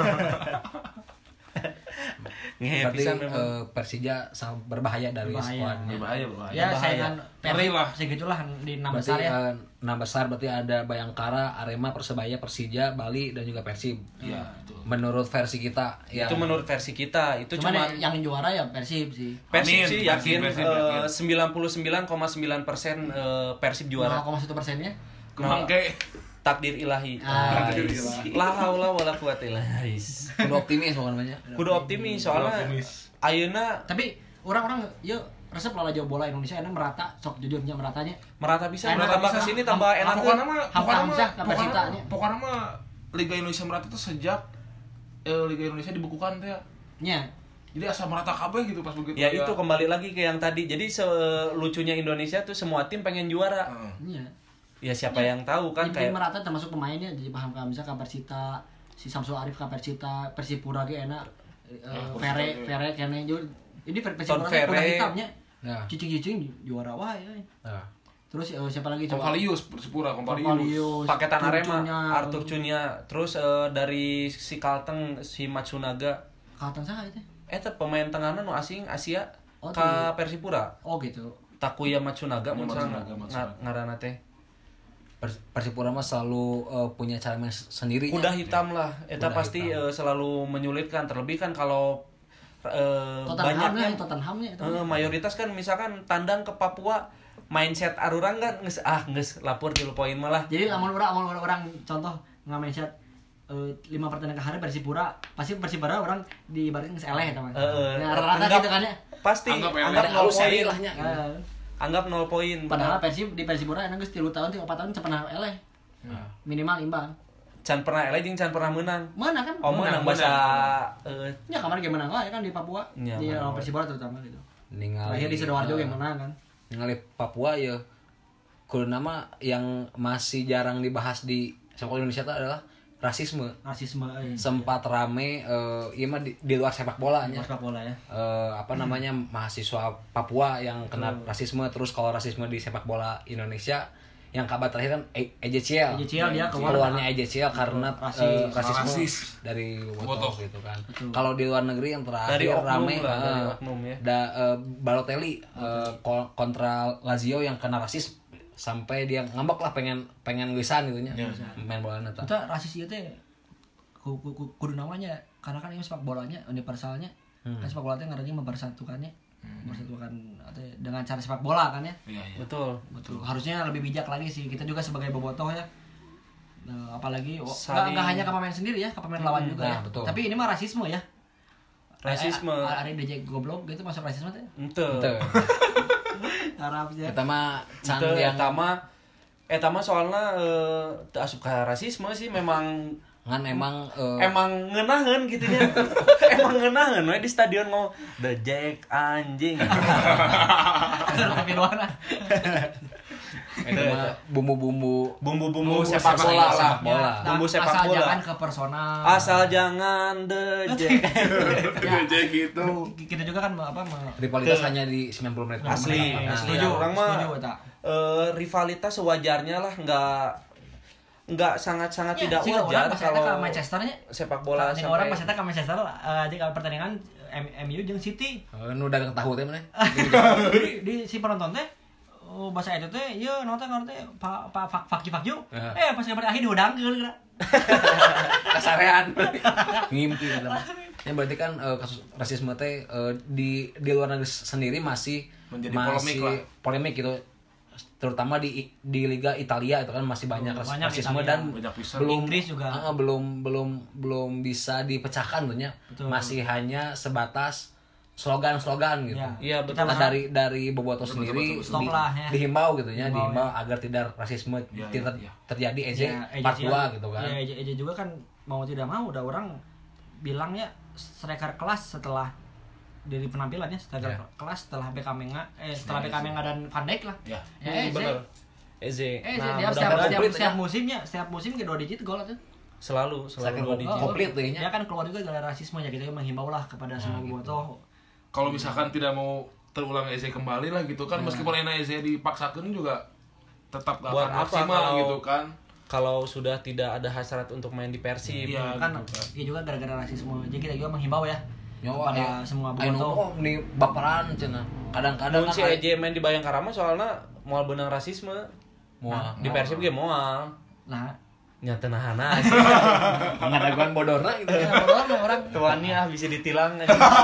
Ngehe Berarti pisan memang. eh, Persija sangat berbahaya dari Berbahaya. skuadnya. berbahaya berbahaya. Ya bahaya. saingan Ngeri lah. segitulah di enam Berarti besar ya. eh, enam besar berarti ada Bayangkara, Arema, Persebaya, Persija, Bali dan juga Persib. Iya, betul. Menurut versi kita ya. Itu menurut versi kita, itu Cuman cuma yang juara ya Persib sih. Persib Amin, sih Persib, yakin Persib eh, yakin. sembilan puluh sembilan koma sembilan persen eh, Persib juara. nol koma satu persennya. Kemang kayak Takdir ilahi. Ah, Takdir Ais. ilahi. La haula wala quwata illa billah. kudu optimis pokoknya namanya. Kudu optimis soalnya optimis. ayeuna Tapi orang-orang yuk resep lah jauh bola Indonesia ini merata sok jujurnya meratanya. merata bisa Enak merata bisa. ke sini tambah enak. Pokoknya mah Hamka pokoknya Hamzah, mah kapasitasnya. pokoknya- pokoknya mah Liga Indonesia merata itu sejak eh, Liga Indonesia dibukukan teh ya. Nya. Jadi asal merata kabeh gitu pas begitu. Ya itu kembali lagi ke yang tadi. Jadi selucunya Indonesia tuh semua tim pengen juara. Heeh. Nya. Ya siapa yang tahu kan Tim kayak merata termasuk pemainnya jadi paham Hamzah ka Persita, si Samsul Arif ka Persita, Persipura ge enak. Eh, Persita Fere, ge. Fere kene juga. Ini Ton Persipura teh Fere. kuda hitamnya. Nah, Cicing-cicing juara wae. ya. nah. Terus eh, siapa lagi coba? Kompalius Persipura, Kompalius. Kompalius, paketan Arema, Turcunya, Arthur Cunya, terus eh, dari si Kalteng si Matsunaga. Kalteng saha itu? Eta pemain tengahna nu asing Asia Oh, ka Persipura. Oh gitu. Takuya Matsunaga mun Matsunaga, salah Matsunaga. nga- ngaranna teh. Pers- Persipura mah selalu uh, punya cara main sendiri. Kuda hitam lah, eta Kuda pasti hitam. eh, selalu menyulitkan, terlebih kan kalau eh, Tottenham banyaknya ya, Tottenham ya itu. eh, mayoritas kan misalkan tandang ke Papua mindset arurang kan geus ah geus lapor tilu poin mah lah. Jadi lamun orang lamun orang contoh ngamen shot eh, lima pertandingan ke hari Persipura, pasti Persipura orang diibaratkan geus eleh eta mah. Heeh. Nah, rata-rata Anggap- gitu kan ya. Pasti Anggap anggap, eleh. nol Halus seri poin lah nya. Eh, Anggap nol poin. Padahal Persib di Persipura enak geus tilu tahun, tiga empat tahun cepena eleh. Minimal imbang. Can pernah eleh jeung can pernah menang. Mana kan? Oh menang bahasa eh, Ya kemarin game menang lah ya kan di Papua. Ya, Di menang. lawan Persipura terutama gitu. Ningali, Terakhir di Sidoarjo uh, game menang kan. ningali Papua ya kudu nama yang masih jarang dibahas di sepak bola Indonesia itu adalah rasisme. Rasisme eh. Sempat rame eh iya mah di, di luar sepak bola nya. Sepak bola ya. Eh, apa namanya mahasiswa Papua yang kena rasisme, terus kalau rasisme di sepak bola Indonesia yang kabar terakhir kan E- E J C L. E J C L dia keluar. Keluarnya E J C L karena Rasis. eh, rasisme Rasis. dari Bobotoh. Bobotoh gitu kan. Betul. Kalau di luar negeri yang terakhir Dari oknum rame lah, dari eh, oknum ya. da, eh, Balotelli eh, ko- kontra Lazio yang kena rasis sampai dia ngambek lah pengen pengen ngesan gitu nya. Ya. Main bola eta. Kita rasis ieu teh ku- ku- ku- kudu namanya karena kan ini sepak bolanya universalnya. Hmm. Kan sepak bola teh ngarannya mempersatukannya. Mempersatukan teh dengan cara sepak bola kan ya. Iya, iya. betul. Betul. Harusnya lebih bijak lagi sih. Kita juga sebagai bobotoh ya. Nah, apalagi oh, nggak Saling- nggak hanya ke pemain sendiri ya, ke pemain lawan juga nah, ya. betul. Tapi ini mah rasisme ya. Rasisme. Ada D J goblok gitu masuk rasisme teh. Ente. Ente. Harapnya. Eta mah can Ente yang eta mah eta mah soalna eh, teu asup ka rasisme sih memang ngan emang eh, emang ngeunaheun gitu nya. Emang ngeunaheun we di stadion ngomong The Jack anjing. Tapi luarna. itu mah bumbu-bumbu Bumbu-bumbu Bumbu sepak sepak bola bola. lah. bola. Nah, Bumbu sepak asal bola. jangan ke personal. Asal jangan The Jack. Ya, Jadi gitu. kita juga kan apa me- rivalitas hanya di sembilan puluh menit. Asli, Nah, asli. setuju, Orang mah setuju eta. eh, rivalitas sewajarnya lah, nggak nggak sangat-sangat Ya, tidak sih, wajar orang pas eta kalau ke Manchesternya sepak bola Nah, sampai orang pas eta ke Manchester eh, di pertandingan M- MU jeung City. Eh, nu dagang tahu teh mana? di, di si penonton teh oh, bahasa itu teh ieu nonton ngerti pak pak fak fak fak you. Ya. Eh pas kabar akhir diudangkeun kira. Kasarean. Ngimpi gitu. Ya berarti kan eh, kasus rasisme teh eh, di di luar negeri sendiri masih Menjadi masih polemik lah. polemik gitu. Terutama di di Liga Italia itu kan masih banyak, Oh, ras- banyak rasisme Italia. dan Banyak pisan. belum Inggris juga. eh, belum belum belum bisa dipecahkan tentunya. Betul. Masih hanya sebatas slogan-slogan gitu. Ya. Iya, Kita betul. Nah, berharap- dari dari Bobotoh Betul, sendiri betul, betul. Stop lah, ya. dihimbau gitu ya, Dihimbau, dihimbau agar tidak rasisme Ya, tidak ya, ya. terjadi E J Ya, E J part C dua L. gitu kan. Ya, E J, E J juga kan mau tidak mau udah orang bilangnya striker kelas setelah dari penampilannya striker Ya. kelas setelah Beckham eh setelah Ya, Beckham E J. dan Van Dijk lah. Ya. Ya, Hmm, E J. bener. Eze. Eh, Nah, dia setiap, mudah-mudahan setiap, komplit, setiap ya. musimnya, setiap musim ke dua digit gol tuh. selalu selalu Striker dua digit. Oh, komplit tuh ya. Dia kan keluar juga gara rasisme ya, kita menghimbau lah kepada semua gitu. bobotoh. Kalau misalkan tidak mau terulang E Z kembali lah gitu kan, meskipun enak E Z dipaksakan juga tetap gak Buat akan apa maksimal kalau- gitu kan. Kalau sudah tidak ada hasrat untuk main di Persib. Iya. Kan gitu kan. ya juga gara-gara rasisme. Jadi kita juga menghimbau ya Nyawa kepada ya. semua Ayo bobotoh. oh nih baperan cenah. Kadang-kadang Mun kan si Eze main di Bayangkara mah soalnya moal benang rasisme. Moal. Di Persib ge moal. Nah, Nyata nahana. ngadaguan bodorna gitu. ya, orang orang Tuannya ah bisa ditilang.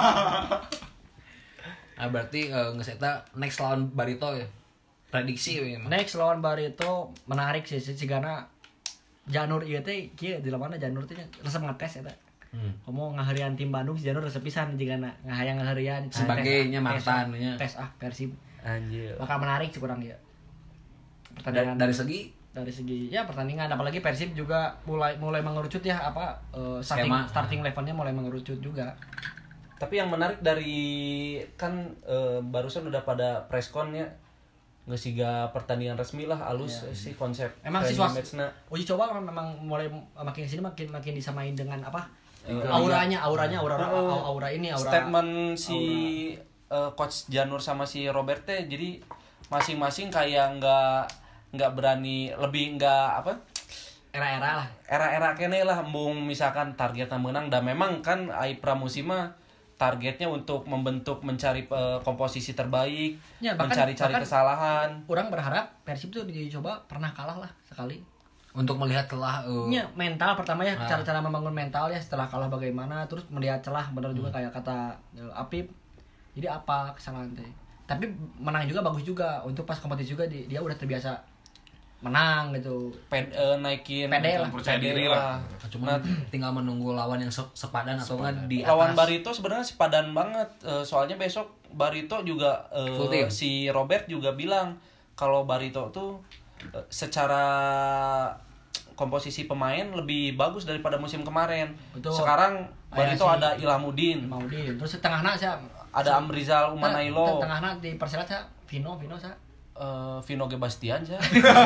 Nah, berarti uh, geus eta next lawan Barito ya. Prediksi we mah. next lawan Barito menarik sih sih cigana Janur ieu teh kieu di mana Janur teh resep ngetes eta. Hmm. Komo ngaharian tim Bandung si Janur resep pisan jigana ngahayang ngaharian Sebagai nya tes, mantan, tes, nya. tes ah Persib. Anjir. Bakal menarik sih kurang ya. Dari, Pertandingan dari segi dari segi ya pertandingan apalagi Persib juga mulai mulai mengerucut ya apa eh, starting Skema. starting levelnya mulai mengerucut juga. Tapi yang menarik dari kan eh, barusan udah pada preskon ya. Nggak siga pertandingan resmi lah alus Iya. sih konsep. Emang si friendly suas match-na. uji coba memang mulai makin sini makin makin disamain dengan apa? Liga. Auranya, auranya, aura, aura, Oh, aura ini, aura. statement si eh, coach Janur sama si Robert teh jadi masing-masing kayak nggak nggak berani lebih nggak apa era-era lah. era-era kene lah embung misalkan targetnya menang dan memang kan ai pramusim mah targetnya untuk membentuk mencari uh, komposisi terbaik, Ya, bahkan- mencari-cari bahkan- kesalahan. Orang berharap Persib tuh dicoba pernah kalah lah sekali. Untuk melihat celah uh, Ya, mental pertama ya, Nah. cara-cara membangun mental ya setelah kalah bagaimana, terus melihat celah benar juga kayak kata uh, Apip. Jadi apa kesalahan teh? Tapi menang juga bagus juga. Untuk pas kompetisi juga di- dia udah terbiasa menang gitu. Ped, uh, naikin Pede lah. Percaya diri lah. cuma tinggal menunggu lawan yang se- sepadan atau enggak di atas. Lawan Barito sebenarnya sepadan banget, eh, soalnya besok Barito juga eh, Full team. si Robert juga bilang kalau Barito tuh eh, secara komposisi pemain lebih bagus daripada musim kemarin. Betul. Sekarang Barito Ayah, si- ada Ilhamudin, Mau di terus tengahna saya ada Amrizal Umanailo, tengahna di Persela saya Vino Vino saya eh, Vino Gebastian ya.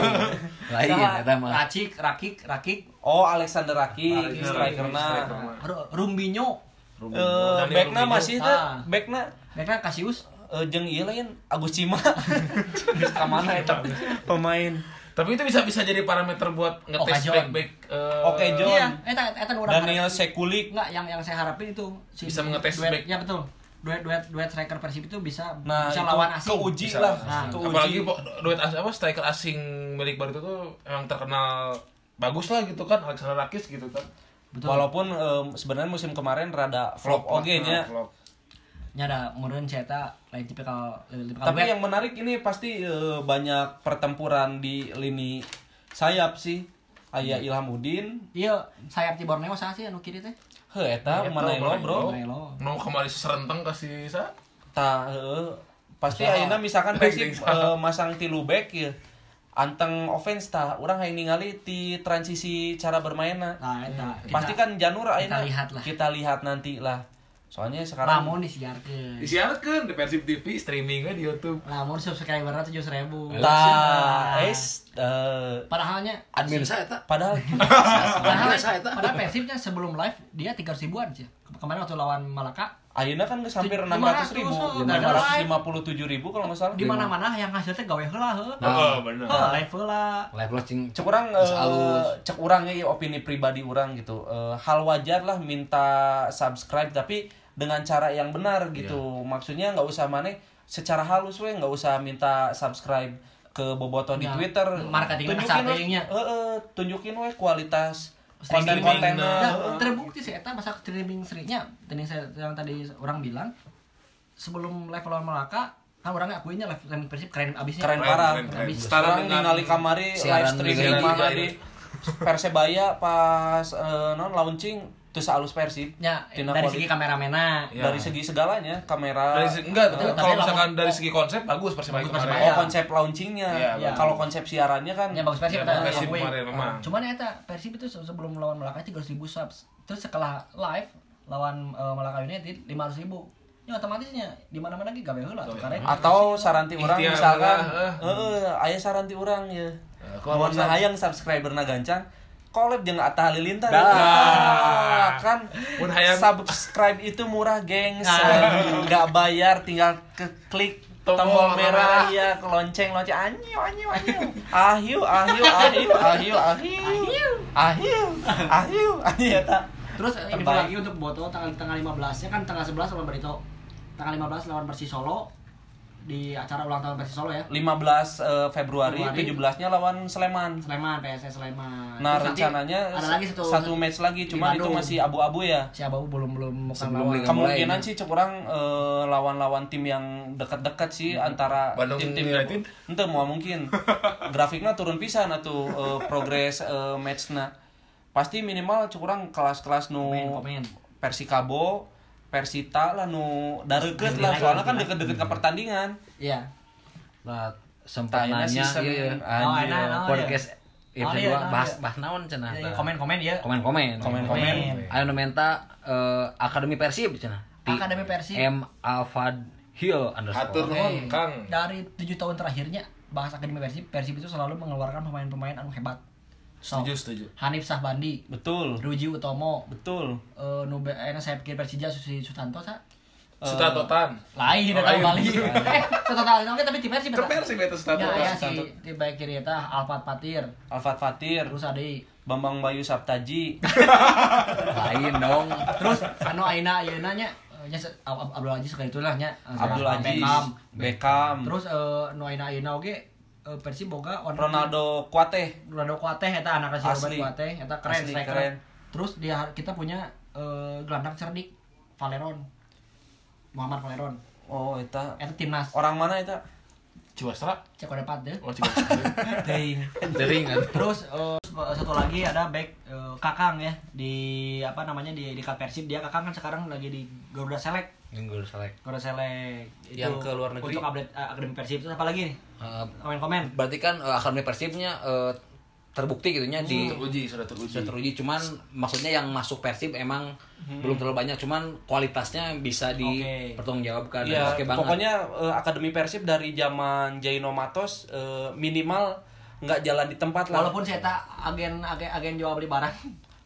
Lain eta mah. Racik Rakik Rakik Oh, Alexander Raki, Alexander strikerna. Raki, striker. Ru- Rumbinho Eh, Daniel backna Rubinho. masih Ah. teh, backna mereka Kasius eh, jeung ieu lain Agus Cima. Geus ka mana eta pemain? Tapi itu bisa bisa jadi parameter buat ngetes Oka John. back back. eh, Oke, John. iya eta eta nu urang Daniel harap- Sekulik. enggak yang yang saya harapin itu si Bisa mengetes duet, back. ya betul duet duet duet striker Persib itu bisa Nah, bisa itu lawan asing keuji bisa lah, Nah, keuji. Apalagi po- duet as apa striker asing milik Barito tuh emang terkenal bagus lah gitu kan, Alexander Rakis gitu kan. betul Walaupun em, sebenarnya musim kemarin rada flop lah, oge nya. nah, flop. nya ada meureun saya eta lain tipikal lain tipikal Tapi duet. yang menarik ini pasti eh, banyak pertempuran di lini sayap sih. Aya Ilhamudin, iya sayap di Borneo saha sih anu kiri teh heuh eta Eta, Manailo bro. Manailo. Nu kembali serenteng kasih sa. Tah heueuh. Pasti Saha. ayeuna misalkan Persib Geng saha. eh, masang tilu back ya. Anteng offense tah urang hayang ningali ti transisi cara bermainna. Nah, eta. Pasti kan Janur ayeuna lihat lah. kita lihat nanti lah. Soalnya sekarang lamun disiarkeun. Disiarkeun di Persib T V streamingnya di YouTube. Lamun subscribernya tujuh ribu. tah es eh, Padahalnya Admin saya eta. padahal padahal Biasa eta. padahal Persibnya sebelum live dia tiga ratus ribuan sih. Kemarin waktu lawan Malaka ayeuna kan geus hampir Lima enam ratus ribu, ratus, oh, enam nggak ada ratus live. lima puluh tujuh ribu kalau nggak salah. di mana-mana yang hasilnya gawe heula heuh. Nah. Oh, bener. Heuh, live heula. Live launching Cek urang Geus eh, alus. cek urang ya opini pribadi urang gitu. Eh, hal wajar lah minta subscribe tapi dengan cara yang benar gitu. Maksudnya nggak usah maneh secara halus we nggak usah minta subscribe ke bobotoh di Ya, Twitter. marketingnya tunjukin we, marketingnya. heeh, tunjukin we kualitas Streaming. konten-kontenna. Ya, heeh. terbukti sih eta masa streaming serinya tadi saya yang tadi orang bilang sebelum live lawan Malaka kan orangnya akuinnya live streaming Persib keren abisnya. Keren Keren, parah. keren, keren. Abis. Setara Sekarang dengan ningali kamari siaran live streaming Liga mana Liga di Persebaya pas eh, non launching terus alus Persib. Ya, Tina dari quality. segi kameramena. Ya. Dari segi segalanya, kamera. Dari segi, enggak, Tapi- kalau tapi misalkan lamun- dari segi konsep bagus Persibaya Bagus kemarin. Persibaya. Oh, konsep launchingnya. Iya, Ya. Kalau konsep siarannya kan Ya bagus Persib Ya, eta bagus Persib akui. kemarin memang. Cuman ya eta Persib itu se- sebelum melawan Malaka tiga ratus ribu subs. Terus setelah live lawan eh, Malaka United lima ratus ribu. Ya otomatisnya di mana-mana ge gawe heula tuh karena atau saranti orang Ikhtiar misalkan lah, eh. heeh aya saranti orang ya. Eh, Mun kalau hayang subscriberna gancang collab jeung Atta Halilintar. Dah. Ah, kan Mun hayang- subscribe itu murah, gengs. Nah. Enggak bayar, tinggal ke klik Tombol tombol merah merah. ya, ke lonceng lonceng anyu anyu anyu. Ahyu ahyu ahyu ahyu ahyu. Ahyu ahyu ahyu eta. Terus eh, info Terbaik. lagi untuk Boto tanggal tanggal lima belas-nya kan tanggal sebelas lawan Barito. Tanggal lima belas lawan Persis Solo di acara ulang tahun Persis Solo ya. lima belas eh, Februari, Februari. tujuh belasnya lawan Sleman. Sleman, P S S Sleman. Nah, Terus nanti rencananya ada lagi satu, satu match lagi, di cuman itu Bandung. masih abu-abu ya. Si Ababu belum belum bukan Sebelum lawan. Liga Kemungkinan mulai, sih cek orang eh, lawan-lawan tim yang dekat-dekat sih antara Bandung tim-tim United? ente mau mungkin grafiknya turun pisan atuh eh, progres eh, matchna. Pasti minimal cek orang kelas-kelas nu Komen, komen. Persikabo, Persita lah nu dareukeut lah soalnya kan deket-deket ke pertandingan. Iya. lah sempat Tayana nanya season, iya, Oh, anjir. enak, oh, podcast iya. episode Oh, iya, dua oh, bahas iya. bahas naon cenah. Iya, iya, tah. komen-komen ya. Komen-komen. Komen-komen. Ayo nu menta eh, Akademi Persib cenah. Di Akademi Persib. M Alfad Hill Hatur underscore. nuhun, Oke. Kang. Dari tujuh tahun terakhirnya bahas Akademi Persib, Persib itu selalu mengeluarkan pemain-pemain anu hebat. So, Setuju, setuju. Hanif Sahbandi, Betul. Ruji Utomo, Betul. eh nu enak saya pikir Persija Susi Sutanto sa. Sutatotan. Lain Oh, eta lain. kali. Eh, Sutanto oke tapi di Persib Ke eta. Persib eta Ya, Sutatotan. ya si di baik kiri eta Alfat Patir, Alfat Fatir, terus ada Bambang Bayu Saptaji. Lain dong. terus anu ayeuna ayeuna nya nya Ab- Abdul Aziz kayak itulah nya. Abdul Aziz, Beckham. Beckham, Terus eh nu ayeuna ayeuna oge eh, Persib boga warna Ronaldo Kuate. Ronaldo Kuate eta anak si Asli. Robert Kuate eta keren Asli, striker. keren. Terus dia kita punya eh, gelandang cerdik Valeron. Muhammad Valeron. Oh, eta Eta timnas. orang mana eta? Ciwastra. Cek kode empat deh. Oh, Ciwastra. Teuing. Jering kan. Terus eh, satu lagi ada back eh, Kakang ya di apa namanya di di Persib. Dia Kakang kan sekarang lagi di Garuda Select. Minggu selek. Garuda Select itu Yang ke luar negeri. untuk update eh, akademi Persib. Terus apa lagi nih? Uh, Komen-komen. berarti kan uh, akademi Persibnya uh, terbukti gitunya di Teruji, sudah teruji. sudah teruji, cuman maksudnya yang masuk Persib emang belum terlalu banyak, cuman kualitasnya bisa Oke. dipertanggungjawabkan. Iya, Oke banget. pokoknya eh, Akademi Persib dari zaman Jaino Matos eh, minimal nggak jalan di tempat lah. Walaupun saya tak agen agen agen jual beli barang.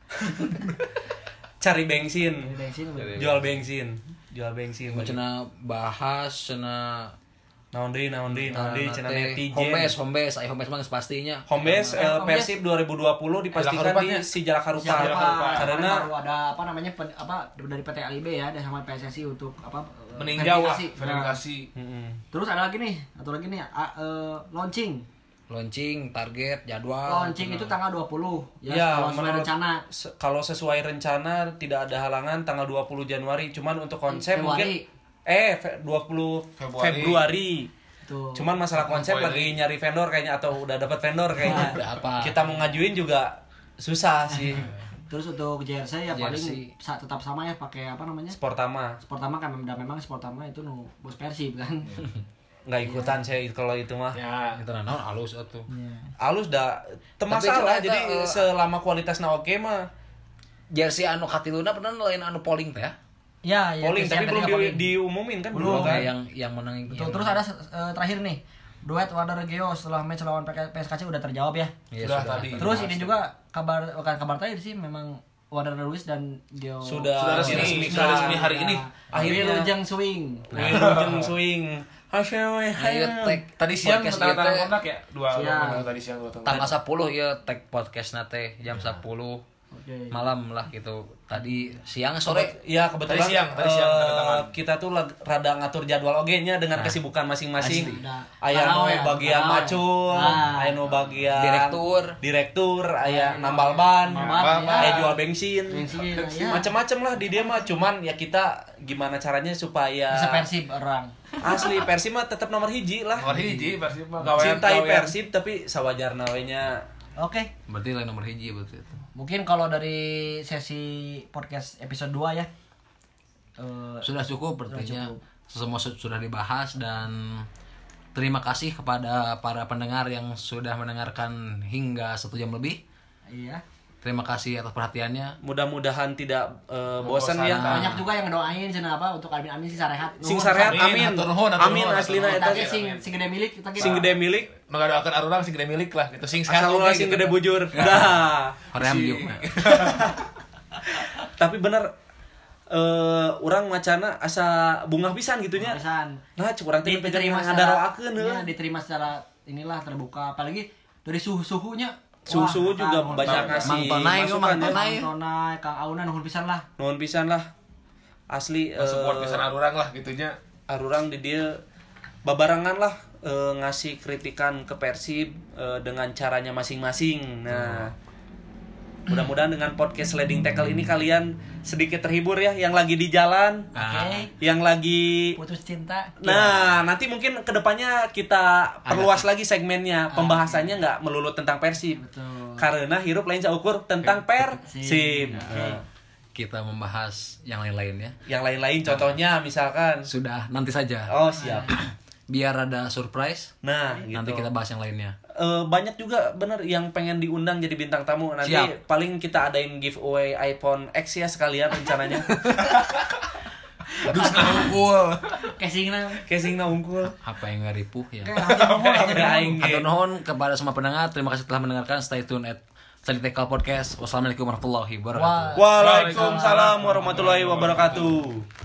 Cari bensin, Beli bensin. beli- jual bensin, jual bensin. cenah bahas cenah Naon deui, naon deui, naon deui, cenah netizen. home base, home base, aya home base mah geus pastinya. Home base, Eh, eh, home base. Persib dua ribu dua puluh dipastikan Jalak di Harupan, ya? si Jalak Harupan. Siapa? Karena baru ada apa namanya pen- apa dari P T L I B ya, dan sama P S S I untuk apa eh, Meninjau lah, verifikasi. Nah, verifikasi. Mm-mm. terus ada lagi nih, atau lagi nih a- eh, launching. Launching, target, jadwal. Launching itu tanggal dua puluh ya, Ya, kalau sesuai menurut- rencana. Se- kalau sesuai rencana tidak ada halangan tanggal dua puluh Januari, cuman untuk konsep Februari. mungkin eh fe- dua puluh Februari. Februari. Tuh. Cuman masalah konsep Februari. lagi nyari vendor kayaknya atau udah dapat vendor kayaknya. Udah apa? Kita mau ngajuin juga susah sih. Terus untuk jersey ya paling Jersey. sa- tetap sama ya, pakai apa namanya? Sportama Sportama kan memang memang Sportama itu nu bos Persib kan. nggak ikutan saya kalau itu mah. Ya. Itu naon alus atuh. Iya. Alus dah Tapi masalah coba jadi eta, eh, selama kualitasnya oke mah Jersey anu katiluna pernah lain anu polling teh ya? Ya, ya. polling jersey tapi yang belum tadi di- polling. diumumin kan Belum, belum kan. yang yang menang Betul. yang Terus ada eh, terakhir nih. Duet Wada Regio setelah match lawan P S K C udah terjawab ya. Iya, Sudah tadi. Terus ini juga kabar bukan kabar tadi sih, memang Wada Luis dan Gio Sudah Sudah resmi, diresmikan. sudah resmi hari ini. Akhirnya. Wilujeng Swing. Wilujeng swing. Hasyewe. Ayo tag Tadi siang podcast tanda tangan ieu teh kontrak ya? Dua Siang. kontrak tadi siang dua tanggal kontrak. sepuluh ya tag podcast nate jam sepuluh Oke. malam lah gitu. Tadi siang sore Ya kebetulan Tadi siang, tadi siang, eh, tanda tangan. kita tuh lag- rada ngatur jadwal oge nya dengan kesibukan masing-masing. Asli. Udah. Aya Tahu nu ya, bagian tahu. macul, Ah. aya nu bagian Direktur. direktur, aya nambal ban, Nambal ban, aya ya. jual bensin. Bensin, ya. Macem-macem lah di dia mah, cuman ya kita gimana caranya supaya Bisa Persib orang. asli Persib mah tetap nomor hiji lah. Nomor hiji Persib mah gawean Cintai gawean. Persib tapi sawajarna we nya. Oke. berarti lain nomor hiji berarti itu. Mungkin kalau dari sesi podcast episode dua ya. eh, Sudah cukup berartinya. cukup. Semua su- sudah dibahas dan terima kasih kepada para pendengar yang sudah mendengarkan hingga satu jam lebih. iya. Terima kasih atas perhatiannya. Mudah-mudahan tidak eh, bosan Bosan. ya. Banyak juga yang ngedoain cenah apa untuk Amin Amin si sarehat. Sing Nuhun, sarehat Amin, amin. hatur nuhun, hatur Amin nuhun, aslina hatur eta nuhun. Tapi ge. sing sing gede milik kita Sing gede milik Nu ngadoakeun arurang sing gede milik lah gitu. Sing sehat asal oge ulah sing gitu. gede bujur. Dah. Hoream Si- yuk. Tapi bener eh orang macana asa bungah pisan gitunya. Pisan. Nah, cuk urang teh Diterima pengen secara ngadaroakeun iya, heuh. diterima secara inilah terbuka, apalagi dari suhu-suhunya. Suhu-suhu Wah, juga Kang, banyak nuhun ngasih Mang Tonai, masukan Mang ya. Tonai. Kang Tonai, Kang Auna nuhun pisan lah. Nuhun pisan lah. Asli eh, Support pisan arurang lah gitunya. arurang di dia babarangan lah eh, ngasih kritikan ke Persib eh, dengan caranya masing-masing. Nah, mudah-mudahan dengan podcast Sliding Tackle ini kalian sedikit terhibur ya, yang lagi di jalan, Oke. yang lagi. Putus cinta. Nah, nanti mungkin kedepannya kita perluas lagi segmennya, pembahasannya nggak melulu tentang Persib, Betul. karena hirup lain saukur tentang Persib. Oke. Nah, Kita membahas yang lain-lainnya. yang lain-lain contohnya misalkan, Sudah nanti saja. oh siap. Biar ada surprise. Nah, gitu. Nanti kita bahas yang lainnya. Eh, banyak juga bener yang pengen diundang jadi bintang tamu. Nanti Siap. paling kita adain giveaway iPhone X ya sekalian rencananya. Dus ngahungkul. Casingna. Casingna unggul. Apa yang nggak ripuh ya. Oke, hatur nuhun, hatur nuhun. Aing ge. Hatur nuhun kepada semua pendengar. Terima kasih telah mendengarkan. Stay tune at Sliding Tackle Podcast. Wassalamualaikum warahmatullahi wabarakatuh. Wah. Waalaikumsalam warahmatullahi wabarakatuh.